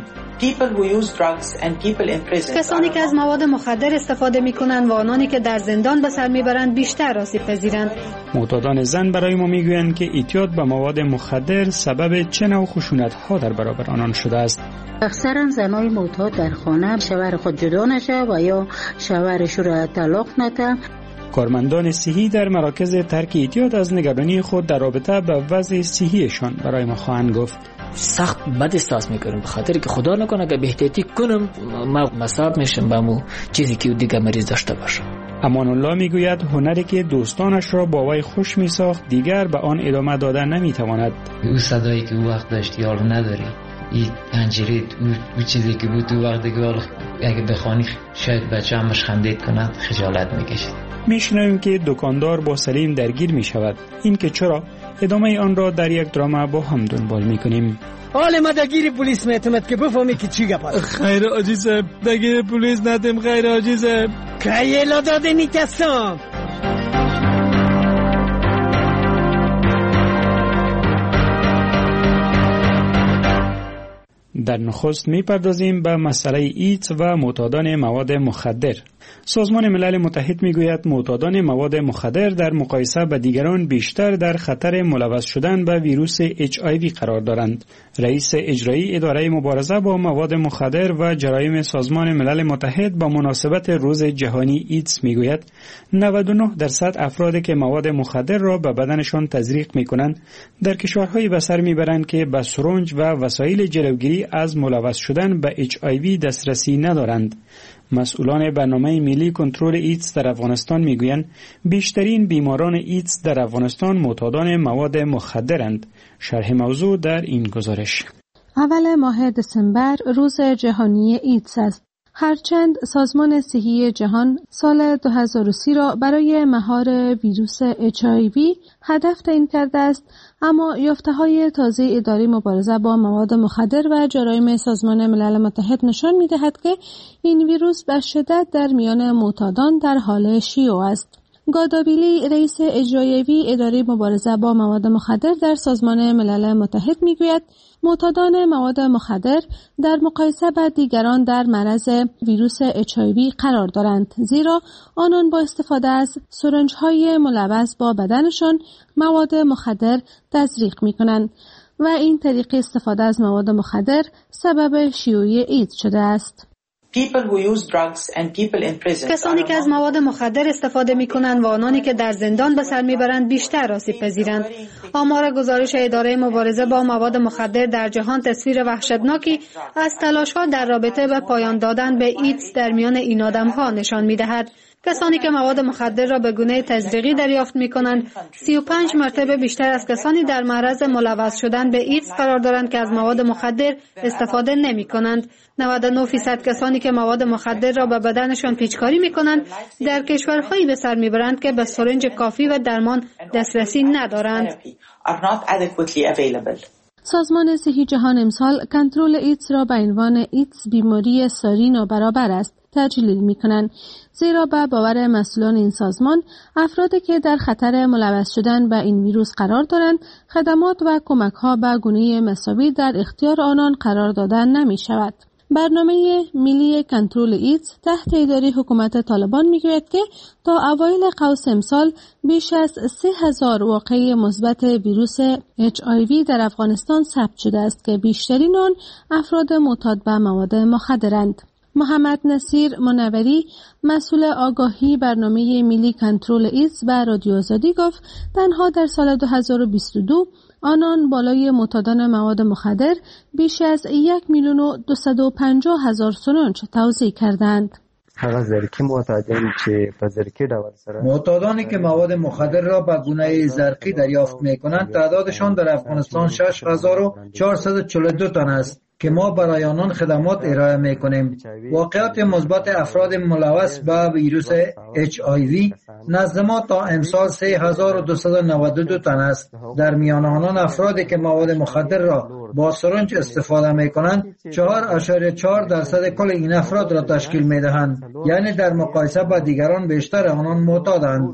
کسانی که از مواد مخدر استفاده میکنند و آنانی که در زندان به سر میبرند بیشتر آسیب پذیرند. معتادان زن برای ما میگویند که اعتیاد به مواد مخدر سبب چه نوع خشونت ها در برابر آنان شده است. اکثرا زنای معتاد در خانه شوهر خود جدا نشه و یا شوهرش را طلاق نده. کارمندان صحی در مراکز ترک اعتیاد از نگرانی خود در رابطه به وضع صحیشان برای ما خواهند گفت. سخت بد احساس میکنم به خاطر که خدا نکنه که بهتری کنم ما مصاب میشم به مو چیزی که دیگه مریض داشته باشه. امان الله میگوید هنری که دوستانش را با وی خوش میساخت دیگر به آن ادامه دادن نمیتواند. او صدایی که او وقت داشت یار نداری، این پنجره او چیزی که بود او وقت دیگه اگه بخوانی شاید بچه همش خندید کند خجالت میکشید. میشنویم که دکاندار با سلیم درگیر می شود. این که چرا؟ ادامه آن را در یک دراما با هم دنبال می کنیم. حال ما دگیر پلیس میتمد که بفهمی که چی گپ است. خیر عزیزم دگیر پلیس ندیم خیر عزیزم. که لا داده نیکستم. در نخست میپردازیم به مسئله ایدز و معتادان مواد مخدر. سازمان ملل متحد میگوید معتادان مواد مخدر در مقایسه با دیگران بیشتر در خطر ملوث شدن به ویروس اچ آی وی قرار دارند. رئیس اجرایی اداره مبارزه با مواد مخدر و جرایم سازمان ملل متحد با مناسبت روز جهانی ایدز میگوید نود و نه درصد افرادی که مواد مخدر را به بدنشان تزریق میکنند در کشورهایی به سر میبرند که به سرنج و وسایل جلوگیری از ملوث شدن به اچ آی وی دسترسی ندارند. مسئولان برنامه ملی کنترل ایدز در افغانستان میگویند بیشترین بیماران ایدز در افغانستان معتادان مواد مخدرند. شرح موضوع در این گزارش. اول ماه دسامبر روز جهانی ایدز است. هرچند سازمان صحی جهان سال دو هزار و سی را برای مهار ویروس اچ آی وی هدف تعیین کرده است، اما یافته‌های تازه اداره مبارزه با مواد مخدر و جرایم سازمان ملل متحد نشان می‌دهد که این ویروس به شدت در میان معتادان در حال شیوع است. گادابیلی رئیس اجرایی اداره مبارزه با مواد مخدر در سازمان ملل متحد میگوید معتادان مواد مخدر در مقایسه با دیگران در معرض ویروس اچ آی وی قرار دارند، زیرا آنان با استفاده از سرنج‌های ملوث با بدنشان مواد مخدر تزریق می‌کنند و این طریق استفاده از مواد مخدر سبب شیوع ایدز شده است. کسانی که از مواد مخدر استفاده می‌کنند و آنانی که در زندان به سر می‌برند بیشتر آسیب پذیرند. آمار گزارش اداره مبارزه با مواد مخدر در جهان تصویر وحشتناکی از تلاش‌ها در رابطه به پایان دادن به ایدز در میان این آدم‌ها نشان می‌دهد. کسانی که مواد مخدر را به گونه تزریقی دریافت می‌کنند سی و پنج مرتبه بیشتر از کسانی در معرض ملوث شدن به ایدز قرار دارند که از مواد مخدر استفاده نمی‌کنند. نود و نه درصد کسانی که مواد مخدر را به بدنشان پیچکاری می‌کنند در کشورهایی به سر می‌برند که به سرنج کافی و درمان دسترسی ندارند. سازمان صحی جهان امسال کنترل ایدز را به عنوان ایدز بیماری ساری نابرابر است تجلیل می‌کنند، زیرا به باور مسئولان این سازمان افرادی که در خطر ملوث شدن به این ویروس قرار دارند خدمات و کمک‌ها به گونه مساوی در اختیار آنان قرار دادن نمی‌شود. برنامه ملی کنترل ایدز تحت اداره حکومت طالبان میگوید که تا اوایل قوس امسال بیش از سه هزار واقعه مثبت ویروس اچ آی وی در افغانستان ثبت شده است که بیشترین آن افراد معتاد به مواد مخدرند. محمد نصیر منوری مسئول آگاهی برنامه ملی کنترل ایدز به رادیو آزادی گفت تنها در سال دو هزار و بیست و دو آنان بالای معتادان مواد مخدر بیش از یک میلیون و دویست و پنجاه هزار سرنج توزیع کردند. معتادانی که مواد مخدر را به گونه زرقی دریافت می‌کنند تعدادشان در افغانستان شش هزار و چهارصد و چهل و دو تن است که ما برای آنان خدمات ارائه می‌کنیم. واقعات مثبت افراد ملوث به ویروس اچ آی وی نزد ما تا امسال سه هزار و دویست و نود و دو تن است. در میان آنان افرادی که مواد مخدر را با سرنج استفاده می‌کنند چهار اشاریه چهار درصد کل این افراد را تشکیل می‌دهند، یعنی در مقایسه با دیگران بیشتر آنان معتادند.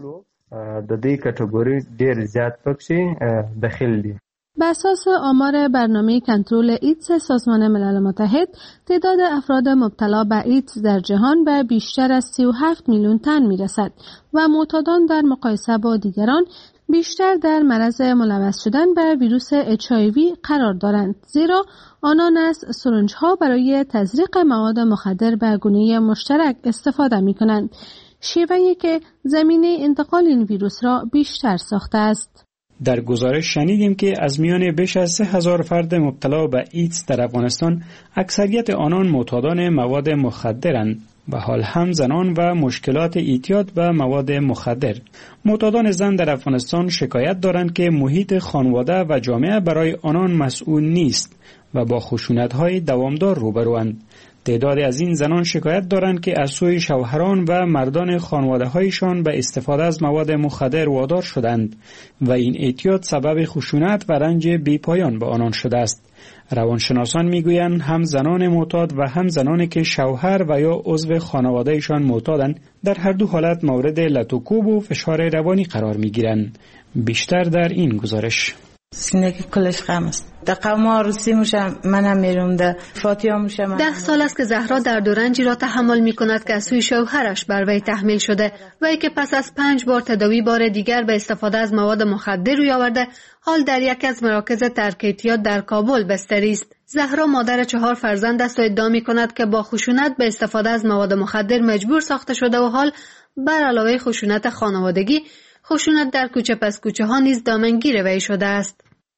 د دې کټګوري ډېر زیات پکې داخل دي. بر اساس آمار برنامه کنترل ایدز سازمان ملل متحد تعداد افراد مبتلا به ایدز در جهان به بیشتر از سی و هفت میلیون تن میرسد و معتادان در مقایسه با دیگران بیشتر در معرض ملوث شدن به ویروس اچ آی وی قرار دارند، زیرا آنان از سرنج‌ها برای تزریق مواد مخدر به گونه مشترک استفاده می‌کنند، شیوهی که زمینه انتقال این ویروس را بیشتر ساخته است. در گزارش شنیدیم که از میان بیش از سه هزار فرد مبتلا به ایدز در افغانستان اکثریت آنان معتادان مواد مخدرند و حال هم زنان و مشکلات اعتیاد به مواد مخدر. معتادان زن در افغانستان شکایت دارند که محیط خانواده و جامعه برای آنان مسئول نیست و با خشونت‌های دوامدار روبروند. تعدادی از این زنان شکایت دارند که از سوی شوهران و مردان خانواده‌هایشان به استفاده از مواد مخدر وادار شدند و این اعتیاد سبب خشونت و رنج بی‌پایان به آنان شده است. روانشناسان میگویند هم زنان معتاد و هم زنانی که شوهر و یا عضو خانواده‌شان معتادند در هر دو حالت مورد لطوکوب و فشار روانی قرار میگیرند. بیشتر در این گزارش. زندگی کلش غم است. در قوم روسی موشم منم میرم در فاتیا موشم. ده سال است که زهرا در دورنجی را تحمل می کند که از سوی شوهرش بر وی تحمیل شده و ای که پس از پنج بار تداوی بار دیگر به استفاده از مواد مخدر روی آورده حال در یکی از مراکز ترک اعتیاد در کابل بستری است. زهرا مادر چهار فرزند است و ادعا می کند که با خشونت به استفاده از مواد مخدر مجبور ساخته شده و حال بر علاوه خشونت خانوادگی خشونت در کوچه پس کوچه ها نیز دامنگیر وی شده است.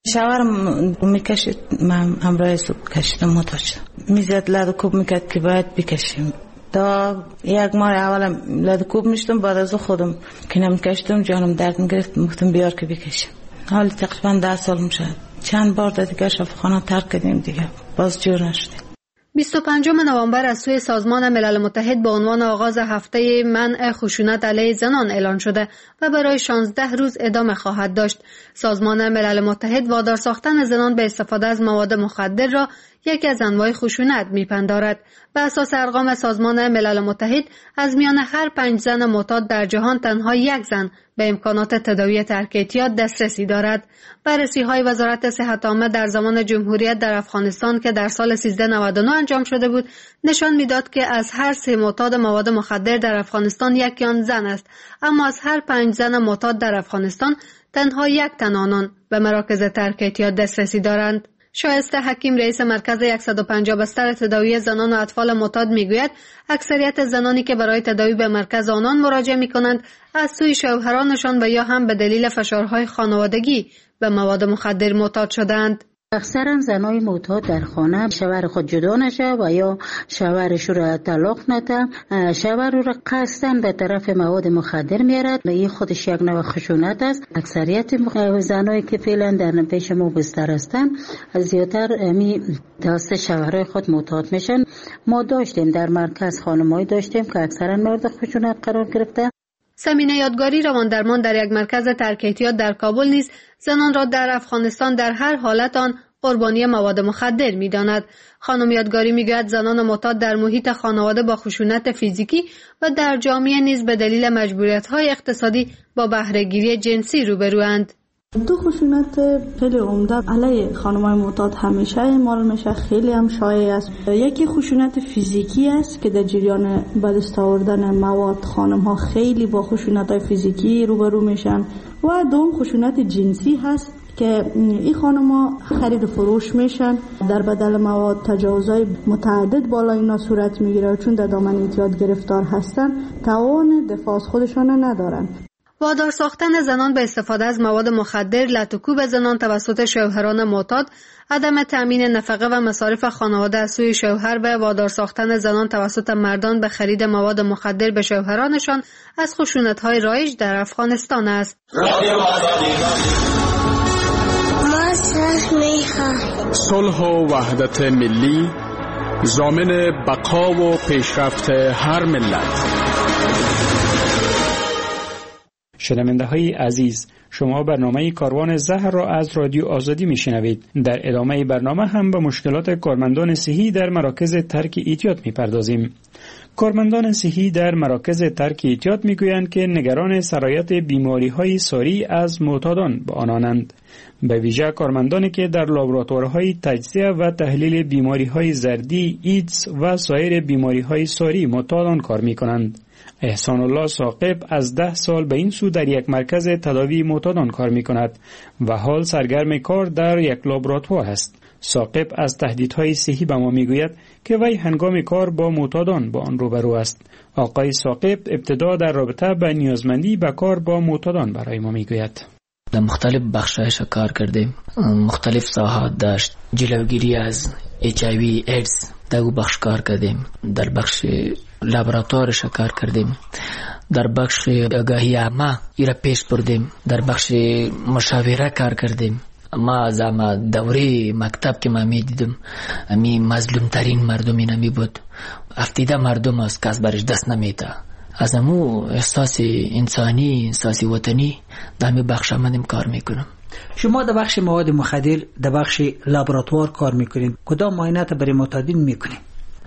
شوهرم میکشید، من همراه صبح کشیدم معتاد شدم. میزد لدوکوب میکرد که باید بکشیم. تا یک ماه اولم لدوکوب میشتم، بعد از خودم که نمیکشیدم جانم درد میگرفت، گفتم بیار که بکشم. حالا تقریبا ده سال میشه. چند بار دیگه شفاخانه ترک کردیم دیگه، باز جور نشدیم. بیست و پنجم نوامبر از سوی سازمان ملل متحد به عنوان آغاز هفته منع خشونت علیه زنان اعلان شده و برای شانزده روز ادامه خواهد داشت. سازمان ملل متحد وادار ساختن زنان به استفاده از مواد مخدر را یکی از انواع خشونت میپندارد. به اساس ارقام سازمان ملل متحد از میان هر پنج زن معتاد در جهان تنها یک زن به امکانات تداوی ترک اعتیاد دسترسی دارد. بررسی‌های وزارت صحت عامه در زمان جمهوریت در افغانستان که در سال سیزده نود و نه انجام شده بود نشان میداد که از هر سه معتاد مواد مخدر در افغانستان یکی آن زن است، اما از هر پنج زن معتاد در افغانستان تنها یک تن آنان به مراکز ترک اعتیاد دسترسی دارند. شایسته حکیم رئیس مرکز صد و پنجاه بستر تداوی زنان و اطفال معتاد میگوید اکثریت زنانی که برای تداوی به مرکز آنان مراجعه میکنند از سوی شوهرانشان و یا هم به دلیل فشارهای خانوادگی به مواد مخدر معتاد شدند. اکثرا زنای معتاد در خانه شوهر خود جدا نشه و یا شوهرش را طلاق نده، شوهر را قصداً به طرف مواد مخدر میارد و این خودش یک نوع خشونت است. اکثریت زنایی که فعلا در پیش ما بستر هستند زیادتر می دست شوهرای خود معتاد میشن. ما داشتیم در مرکز خانمایی داشتیم که اکثرا مورد خشونت قرار گرفته. سمینه یادگاری روان درمان در یک مرکز ترک اعتیاد در کابل نیز زنان را در افغانستان در هر حالت آن قربانی مواد مخدر می‌داند. خانم یادگاری می‌گوید زنان معتاد در محیط خانواده با خشونت فیزیکی و در جامعه نیز به دلیل مجبوریت‌های اقتصادی با بهره‌گیری جنسی روبروند. دو خشونت خیلی عمده علیه خانم‌های معتاد همیشه اعمال میشه، خیلی هم شایع است. یکی خشونت فیزیکی است که در جریان به دست آوردن مواد خانم‌ها خیلی با خشونت‌های فیزیکی روبرو میشن و دوم خشونت جنسی هست که این خانم‌ها خرید و فروش میشن، در بدل مواد تجاوزهای متعدد بالا اینا صورت میگیره چون در دامن اعتیاد گرفتار هستن، توان دفاع از خودشان ندارن. وادار ساختن زنان به استفاده از مواد مخدر، لط و کوب زنان توسط شوهران معتاد، عدم تأمین نفقه و مصارف خانواده از سوی شوهر و وادار ساختن زنان توسط مردان به خرید مواد مخدر به شوهرانشان از خشونت‌های رایج در افغانستان است. صلح و وحدت ملی ضامن بقا و پیشرفت هر ملت. شنونده های عزیز، شما برنامه کاروان زهر را از رادیو آزادی میشنوید. در ادامه برنامه هم به مشکلات کارمندان صحی در مراکز ترک اعتیاد میپردازیم. کارمندان صحی در مراکز ترک اعتیاد میگویند که نگران سرایت بیماری های ساری از معتادان به آنانند، به ویژه کارمندانی که در لابراتوارهای تجزیه و تحلیل بیماری های زردی، ایدز و سایر بیماری های ساری معتادان کار میکنند. احسان الله ثاقب از ده سال به این سو در یک مرکز تداوی معتادان کار می کند و حال سرگرم کار در یک لابراتوار است. ثاقب از تهدیدهای صحی به ما می گوید که وی هنگام کار با معتادان با آن روبرو است. آقای ثاقب ابتدا در رابطه به نیازمندی به کار با معتادان برای ما می گوید. در مختلف بخشایش کار کردیم، مختلف ساحات داشت، جلوگیری از اچ آی وی ایدز در او بخش کار کردیم، در بخش لابراتوارش کار کردیم، در بخش آگاهی عامه ایرا پیش بردیم، در بخش مشاوره کار کردیم. ما از اما دوره مکتب که ما می دیدم امی مظلوم ترین مردم این امی بود، افتیده مردم است که از برش دست نمیده. از امو احساس انسانی، احساس وطنی در می بخش آمدیم کار میکنم. شما در بخش مواد مخدر در بخش لابراتوار کار میکنید، کدام معاینات برای معتادین میکنید؟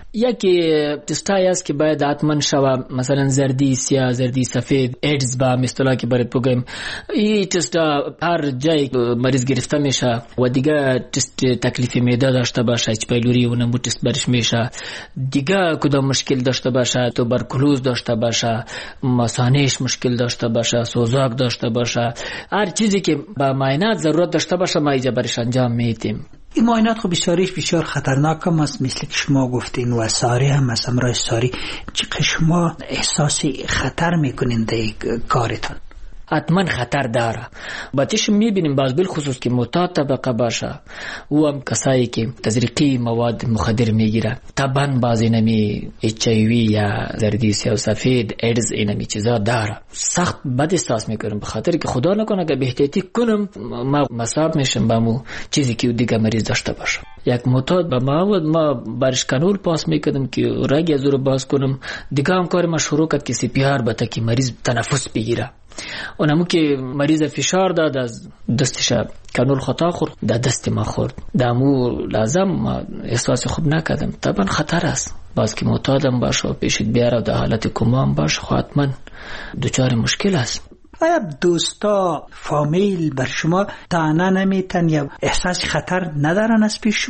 یکی تستای است که باید حتما شوه، مثلا زردی سیاه، زردی سفید، ایدز با مستلا که باید بگیم. این تستا هر جای مریض گرفته میشه و دیگه تست تکلیف معده داشته باشه، اچ پایلوری و نمو تست برش میشه، دیگه کدام مشکل داشته باشه، توبرکلوز داشته باشه، مثانهش مشکل داشته باشه، سوزاک داشته باشه، هر چیزی که با معاینات ضرورت داشته باشه ما ایجا برش انجام میدیم. این معاینات خب بسیاریش بسیار خطرناک هم است، مثل که شما گفتین و ساری هم است. امرای ساری چقدر شما احساس خطر میکنین در کارتون؟ حتما خطر داره. بچه‌ش میبینیم باز بالخصوص که معتاد طبقه باشه و هم کسایی که تزریقی مواد مخدر میگیره، طبعا باز اینمی اچ آی وی یا زردی سیاه و سفید، ایدز اینمی چیزا داره. سخت بد احساس میکنم، بخاطر که خدا نکنه که بهتیتی کنم ما مصاب میشم با مو چیزی که دیگه مریض داشته باشه. یک معتاد با ما ما برش کانول پاس میکردم که رگ از رو باز کنم، دیگه هم کار ما شروع کرد که سی پی آر بتا که مریض تنفس بگیره. اونمو که مریض فشار داد از دستش کانول خطا خورد، در دست ما خورد، دامو لازم ما احساس خوب نکردم. طبعا خطر است، باز که معتادم باشه و پیشت بیاره و در حالت کما هم باشه حتما دچار مشکل است. آیا دوستا فامیل بر شما طعنه نمیتن یا احساس خطر ندارن از پیش شما؟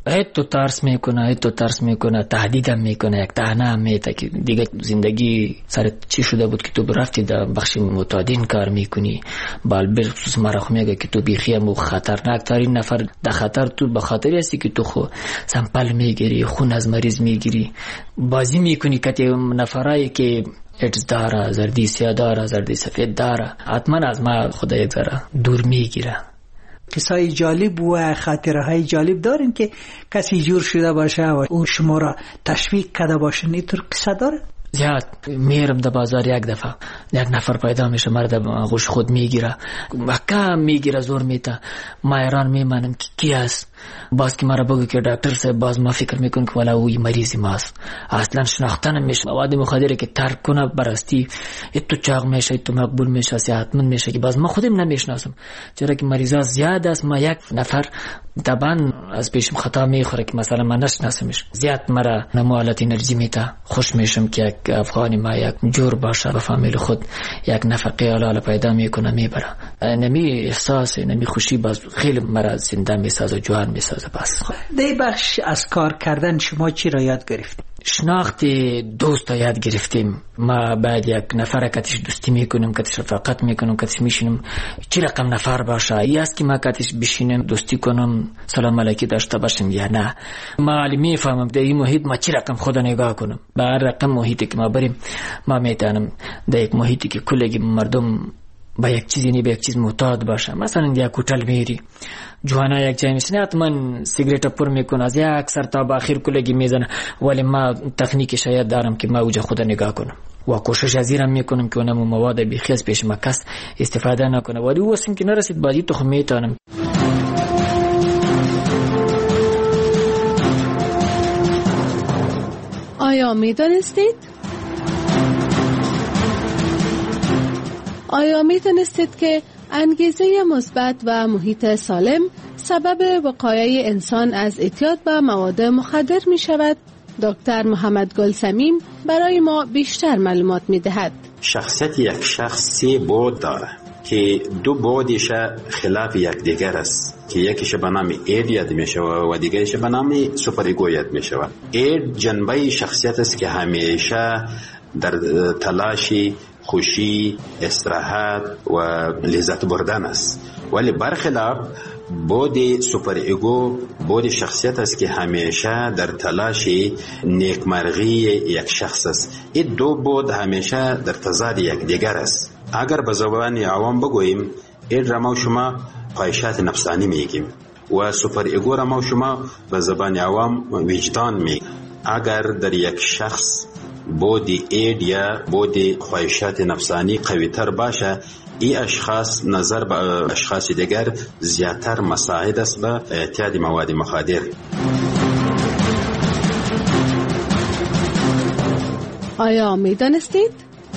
هیچ تو ترس میکنه هیچ تو ترس میکنه تهدیدم میکنه، یک تهنه هم میته که دیگه زندگی سر چی شده بود که تو برفتی در بخش معتادین کار میکنی. بل بخصوص مرا میگه که تو بیخیم و خطرناک ترین نفر در خطر تو به خاطری هستی که تو خو سمپل میگیری، خون از مریض میگیری، بازی میکنی که نفرایی که ایدز داره، زردی سیاه داره، زردی سفید داره، حتما از ما خدا یک ذره دور میگیره. قصای جالب و خاطره های جالب دارین که کسی جور شده باشه و او شما را تشویق کرده باشه؟ اینطور قصه داره؟ زیاد. میرم در بازار یک دفعه یک نفر پیدا میشه مرد غوش خود میگیره، کم میگیره، زور میته، ما ایران میمانم که کی است. باز که مرا بگو که دکتر صاحب، باز ما فکر میکنم که والا اوی مریضی ماست، اصلا شناختن میشه. مواد مخدره که ترک کنه براستی ایتو چاق میشه، ایتو مقبول میشه، صحتمند میشه که باز ما خودم نمیشناسم، چرا که مریضا زیاد است. ما یک نفر طبعا از پیشم خطا میخوره که مثلا من نشناسمش، زیاد مرا نموالت انرژی میته، خوش میشم که یک افغانی ما یک جور باشه و فامیل خود یک نفقه حلال پیدا میکنه میبره. نمی احساس نمی خوشی باز خیلی مرا زنده میسازه، جوان میسازه. بس دی بخش از کار کردن شما چی را یاد گرفتید؟ شناخت دوست را یاد گرفتیم. ما بعد یک نفر کتش دوستی میکنم، کتش رفاقت میکنم، کتش میشینم چی رقم نفر باشه، ای است که ما کتش بشینم دوستی کنم سلام علیکی داشته باشم یا نه. ما علی میفهمم در این محیط ما چی رقم خدا نگاه کنم. به هر رقم محیطی که ما بریم ما میتونم در یک محیطی که کلگی مردم با یک چیزی نی به یک چیز معتاد باشه. مثلا یک هتل میری جوانا یک جای میشنه حتما سیگریت پر میکنه، از یک سر تا به آخر کلگی میزنه، ولی ما تکنیک شاید دارم که ما اوجه خدا نگاه کنم و کوشش ازیرم میکنم که اونم مواد بیخیز پیش ما کس استفاده نکنه، ولی او اسم که نرسید بازی تو خم میتونم. آیا میدانستید؟ آیا میدانستید که انگیزه مثبت و محیط سالم سبب وقایع انسان از اعتیاد به مواد مخدر می شود؟ دکتر محمد گلسمیم برای ما بیشتر معلومات می دهد. شخصیت یک شخص سه بعد داره که دو بعدش خلاف یک دیگر است که یکیش به نام اید یاد می شود و دیگرش به نام سوپر ایگو یاد می شود. اید جنبه شخصیت است که همیشه در تلاشی خوشی، استراحت و لذت بردن است، ولی برخلاف بود سوپر ایگو بود شخصیت است که همیشه در تلاش نیکمرغی یک شخص است. این دو بود همیشه در تضاد یک دیگر است. اگر به زبان عوام بگوییم این را ما شما خواهشات نفسانی میگیم و سوپر ایگو را ما شما به زبان عوام وجدان میگیم. اگر در یک شخص بودی اید یا بودی خواهشات نفسانی قوی تر باشه، این اشخاص نظر به اشخاص دیگر زیادتر مساعد است به اعتیاد مواد مخدر. آیا می دانستید؟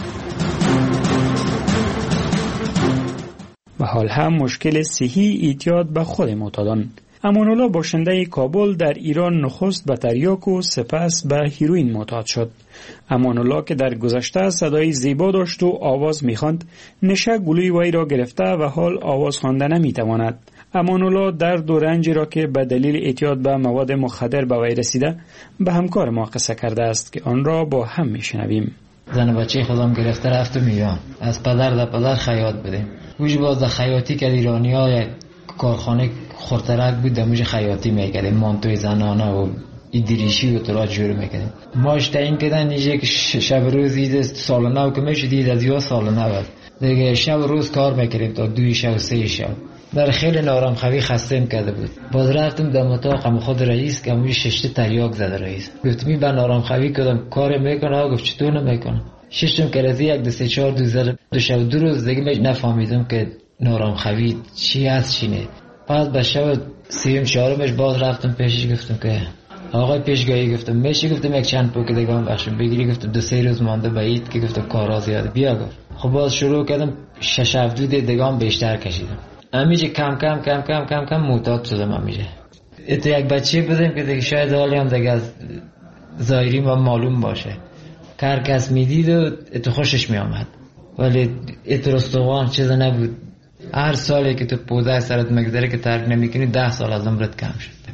و حال هم مشکل صحی اعتیاد به خود معتادان. امان‌الله باشنده کابل در ایران نخست به تریاک و سپس به هیروئین معتاد شد. امان‌الله که در گذشته صدای زیبا داشت و آواز می‌خواند، نشه گلوی وی را گرفته و حال آواز خواندن نمی‌تواند. امان‌الله درد و رنجی را که به دلیل اعتیاد به مواد مخدر به وی رسیده به همکار ما قصه کرده است که آن را با هم می‌شنویم. زن بچه خودم گرفته رفتم ایران، از پدر در پدر خیاط بودیم. ویژ باز خیاطی که ایرانی‌ها یک کارخانه خورترک بود، دموش خیاطی میکردیم، مانتوی زنانه و ایدریشی و تراج جور میکردیم. ماش تعیین کردن نیجه که شب روز اید سال نو که میشد اید از یا سال نو بود دیگه، شب روز کار میکردیم تا دوی شب و سه شب. در خیلی نارم خوی خستیم کرده بود. باز رفتم در اتاقم خود رئیس که موش ششته تریاک زده رئیس. گفتمی به نارم خوی کردم کار میکنه، گفت چطور نمیکنه. ششتم که رزی یک دو سه چهار دو زده دو شب دو روز دیگه میش نفهمیدم که نارم خوی چی هست چی نه. پس به شب سیم چهارمش باز رفتم پیشش، گفتم که آقای پیشگاهی، گفتم میشه گفتم یک چند پوک دیگه هم بخشم بگیری، گفتم دو سه روز مانده بعید که گفتم کارا زیاده بیا گفت. خب باز شروع کردم، شش هفت دو دیگه هم بیشتر کشیدم. امیجه کم کم کم کم کم کم معتاد شدم. امیجه ات یک بچه بودیم که دیگه شاید حالی هم دیگه از ظاهری ما معلوم باشه، هر کس میدید و ات خوشش میامد، ولی ات رستوان چیز نبود. هر سالی که تو پوزه سرت مگذره که ترک نمیکنی ده سال از عمرت کم شد.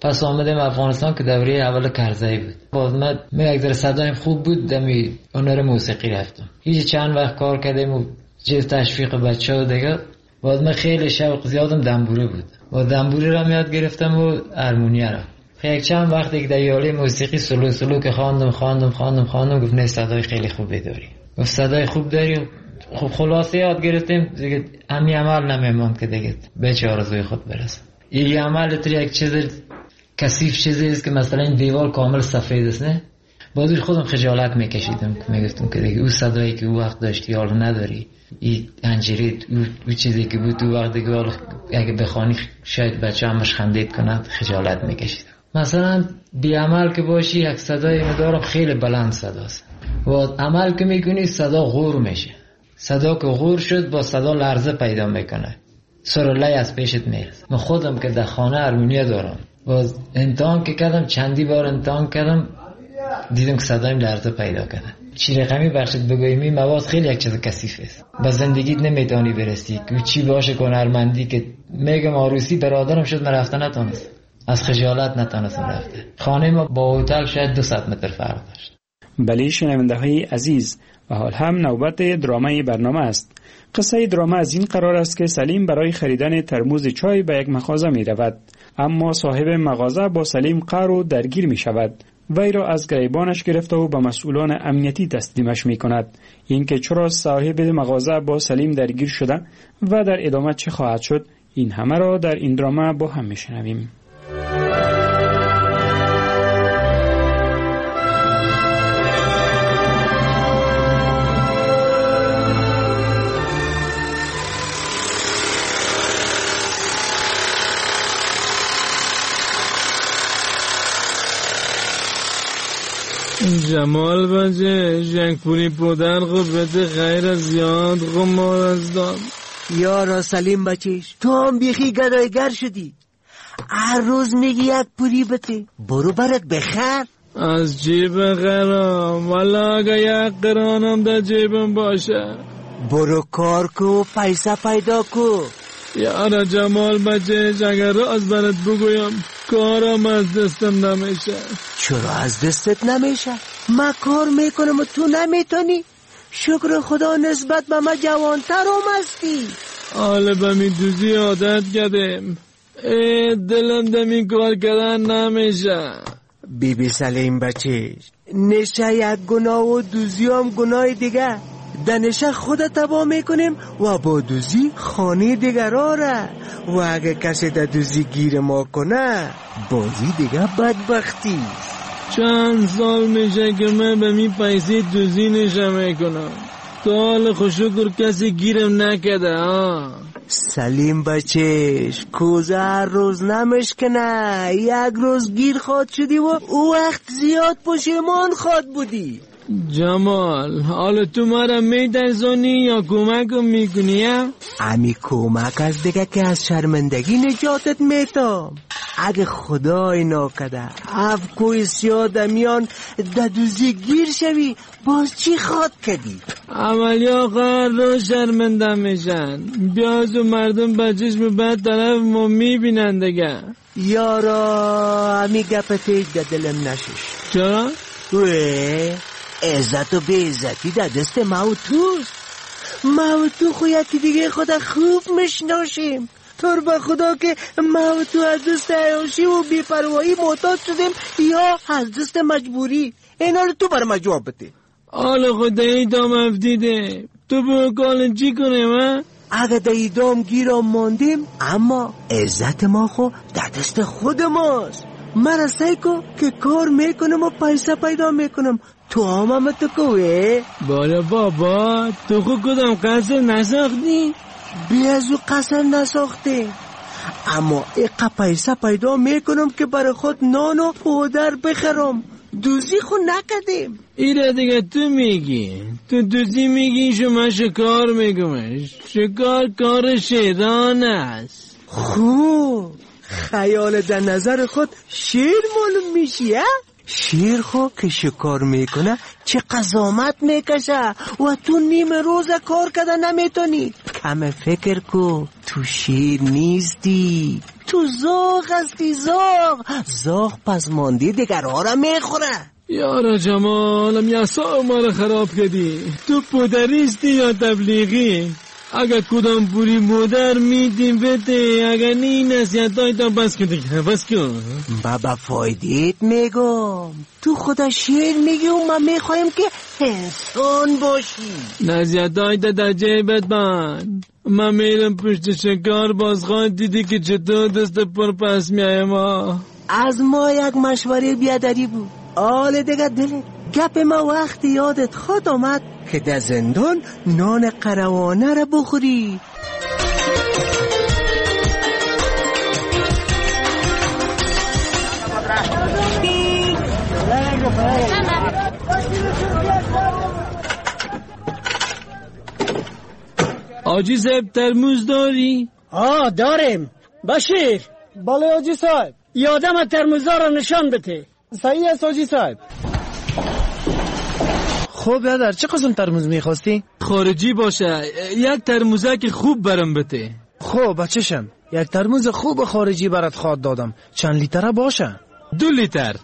پس آمدیم افغانستان که دوره اول کرزی بود. باز من یک ذره صدایم خوب بود، دمی هنر موسیقی رفتم. هیچ چند وقت کار کردیم و جز تشویق بچه ها دیگه. باز من خیلی شوق زیادم دنبوره بود. با دنبوره را یاد گرفتم و هارمونیا را. یک چند وقتی که در یاله موسیقی سلو سلو که خواندم خواندم خواندم خواندم گفت نه صدای خیلی خوبی داری. گفت صدای خوب داری. خب خلاصه یاد گرفتیم دیگه، همین عمل نمیموند که دیگه به چه آرزوی خود برسم. این عمل تو یک چیز کثیف چیزی است که مثلا این دیوار کامل سفید است، نه؟ بازوی خودم خجالت میکشیدم که میگفتم که دیگه او صدایی که او وقت داشتی حالا نداری، این انجیری او چیزی که بود او وقت دیگه اگه بخوانی شاید بچه همش خندید کند، خجالت میکشیدم. مثلا بی عمل که باشی یک صدای مدارم خیلی بلند صداست و عمل که میکنی صدا غور میشه. صدا که غور شد با صدا لرزه پیدا میکنه، سرلی از پیشت میرسه. من خودم که در خانه هارمونیا دارم باز امتحان که کردم، چندی بار امتحان کردم، دیدم که صدایم لرزه پیدا کرده. چی رقمی بخشید بگویم این مواد خیلی یک چیز کثیف است، با زندگیت نمیتونی برسی که چی باشه هنرمندی که میگم آروسی برادرم شد من رفته نتونست، از خجالت نتونستم رفته. خانه ما با هتل شاید دو صد متر فرق داشت. بله شنونده های عزیز، و حال هم نوبت درامه برنامه است. قصه درامه از این قرار است که سلیم برای خریدن ترموز چای به یک مغازه می رود، اما صاحب مغازه با سلیم قهر و درگیر می شود. وی را از گریبانش گرفته و به مسئولان امنیتی تسلیمش می کند. اینکه چرا صاحب مغازه با سلیم درگیر شده و در ادامه چه خواهد شد، این همه را در این درامه با هم می شنویم. جمال بچه جنگ پوری پودر خود بده خیر زیاد غمار از دام. یارا سلیم بچهش تو هم بیخی گدایگر شدی، هر روز میگی یک پوری بده، برو برات بخر. از جیب خرام والا اگه یک قرانم در جیبم باشه. برو کار کو پیسه پیدا کو. یارا جمال بچهش اگر راز برات بگویم کارم از دستم نمیشه. چرا از دستت نمیشه؟ ما کار میکنم و تو نمیتونی؟ شکر خدا نسبت به ما جوانترم هستی. حالا به می دوزی عادت کردیم، ای دلم دمی کار کردن نمیشه. بی بی سلیم بچه نشه یک گناه و دوزی هم گناه دیگه. دنشه خود تبا میکنیم و با دوزی خانه دیگرا را، و اگه کسی در دوزی گیر ما کنه بازی دیگه بدبختی. چند سال میشه که من به می پیسی دوزی نشه میکنم، تا حال خوشکر کسی گیرم نکده. ها سلیم بچهش کوزه هر روز نمشکنه، یک روز گیر خواد شدی و او وقت زیاد پشیمان خواد بودی. جمال حالا تو مرا میترسونی یا کمکم میکنی؟ امی کمک از دیگه که از شرمندگی نجاتت میتام. اگه خدای ناکده اف کوی سیاه دمیان ددوزی گیر شوی باز چی خواد کدی؟ عملی آخر رو شرمنده میشن، بیاز و مردم بچشم بعد طرف ما میبینن دیگه. یارا امی گپتیج ده دلم نشش. چرا؟ وی عزت و بی عزتی در دست ما و توست. ما و تو خو یکی دیگه خدا خوب میشناسیم. طور به خدا که ما و تو از دست عیاشی و بی‌پروایی محتاج شدیم یا از دست مجبوری؟ اینا رو تو بر ما جواب بده. حالا خود ایدام افتیده تو به کالن چی کنیم ها؟ اگه در ایدام گیرم ماندیم اما عزت ما خو در دست خود ماست. من سعی کن که کار میکنم و پیسه پیدا میکنم، تو هم هم تو کوه. بالا بابا تو خود کدام قصر نساختی؟ بیازو قصر نساخته، اما ایقا پیسه پیدا میکنم که برای خود نان و پودر بخرم. دوزی خود نکدیم. ایره دیگه تو میگی، تو دوزی میگی شما شکار میگم. شکار کار شیطان است. خوب خیال در نظر خود شیر معلوم میشی. شیر خو که شکار میکنه چه قزامت میکشه و تو نیم روز کار کده نمیتونی. کم فکر کو، تو شیر نیستی، تو زاغ هستی، زاغ زاغ پس ماندی دیگرها را میخوره. یارا جمال میاسا ما را خراب کردی. تو پدریستی یا تبلیغی؟ اگر کدام پوری مادر میدیم بده، اگر نه این نصیحت های تا بس کن دیگه، بس کن. بابا فایدیت میگم، تو خدا شیر میگی و ما میخوایم که انسان باشی. نصیحت های تا در جیبت بند. من میرم پشت شکار، بازخواه دیدی که چطور دست پر پس میایم. از ما یک مشوره بیادری بود. آل دیگه دلت گپ ما وقتی یادت خود آمد که در زندان نان قروانه را بخوری. آجی صاحب ترموز داری؟ آه داریم. بشیر. بله آجی صاحب. یادم ترموزا را نشان بده. صحیح است آجی صاحب. خب برادر چه قسم ترموز میخواستی؟ خارجی باشه، یک ترموزه که خوب برم بده. خب بچه‌شم یک ترموز خوب خارجی برات خواد دادم. چند لیتره باشه؟ دو لیتر.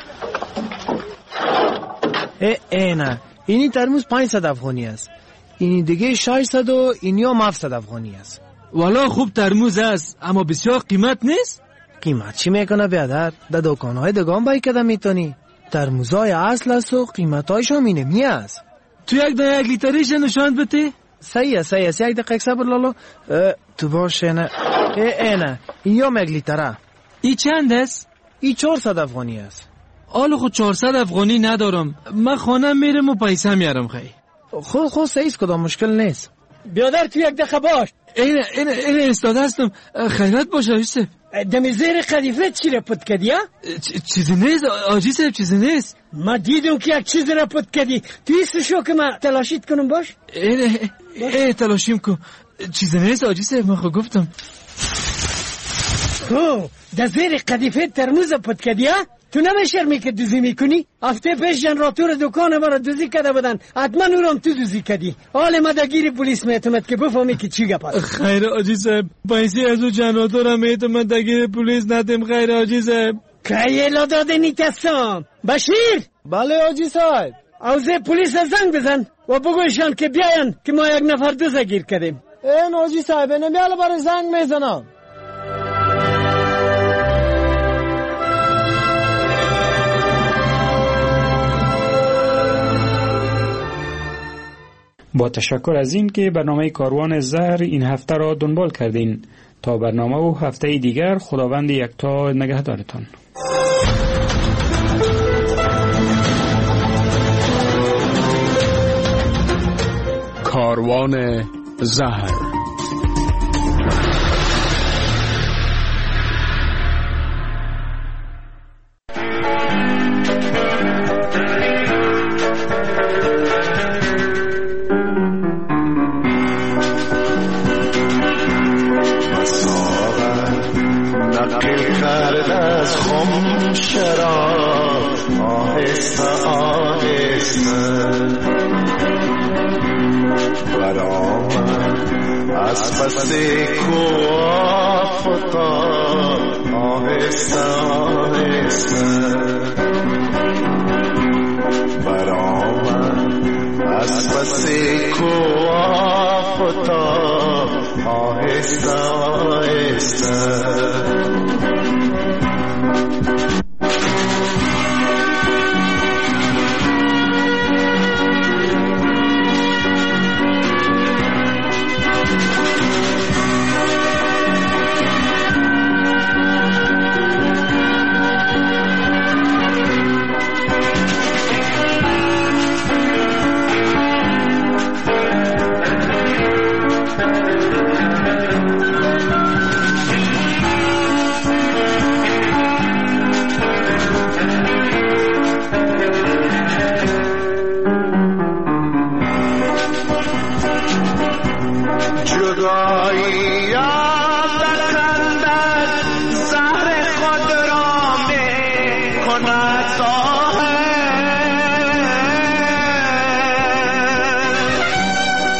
ای ای نه، اینی ترموز پانصد افغانی است، اینی دیگه ششصد و اینی هم هفتصد افغانی است. والا خوب ترموز است اما بسیار قیمت نیست. قیمت چی میکنه بیادر؟ در دکانهای دگان بایی کده میتونی. ترموزای اصل است و قیمتایش هم اینه می است. تو یک ده یک لیتریش نشان بده. صحیح است صحیح است، یک دقیقه صبر لالا. تو باشه نه ای ای نه، این یام یک لیتره. ای چند است؟ ای چهارصد افغانی است. آلو خود چهارصد افغانی ندارم، من خانه میرم و پیسه میارم. خیلی خود خود صحیح است، کدام مشکل نیست. بیادر تو یک دقیقه باش. این این این استاده هستم. خیرات باشه آجی صاحب. دمی زیر قدیفه چی را پت کردی ها؟ چیزی نیست آجی صاحب، چیزی نیست. ما دیدم که یک چیز را پت کردی. تو ایست شو که ما تلاشیت کنم باش. این این تلاشیم کن. چیزی نیست آجی صاحب، من خود گفتم. خب در زیر قدیفه ترموز پت کردی ها؟ تو نمیشرمی که دوزی میکنی؟ هفته پیش جنراتور دکان ما را دوزی کرده بودن، حتما او را تو دوزی کردی. حال ما در گیر پلیس میتمد که بفهمی که چی گپ است. خیر آجی صاحب، پیسه از او جنراتور هم میتمد در گیر پلیس ندیم. خیر آجی صاحب. که لا داده نیتستم. بشیر. بله آجی صاحب. اوزه پلیس زنگ بزن و بگویشان که بیاین که ما یک نفر دوزه گیر کردیم. این آجی صاحب نمیاله برای زنگ میزنم. با تشکر از این که برنامه کاروان زهر این هفته را دنبال کردین. تا برنامه و هفته دیگر، خداوند یکتا نگهدارتان. کاروان زهر.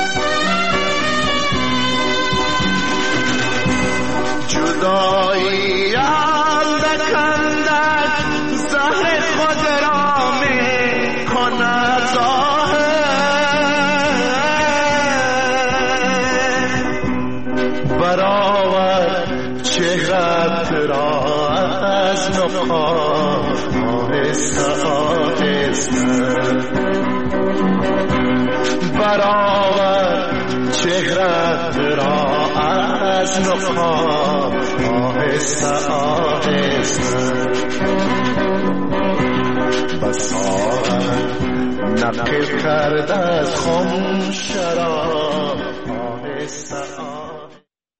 جدایی برآور چهرت را از نقاب آهسته آهسته برآور چهرت را از نقاب آهسته آهسته بساغر نقل کرد از خم شراب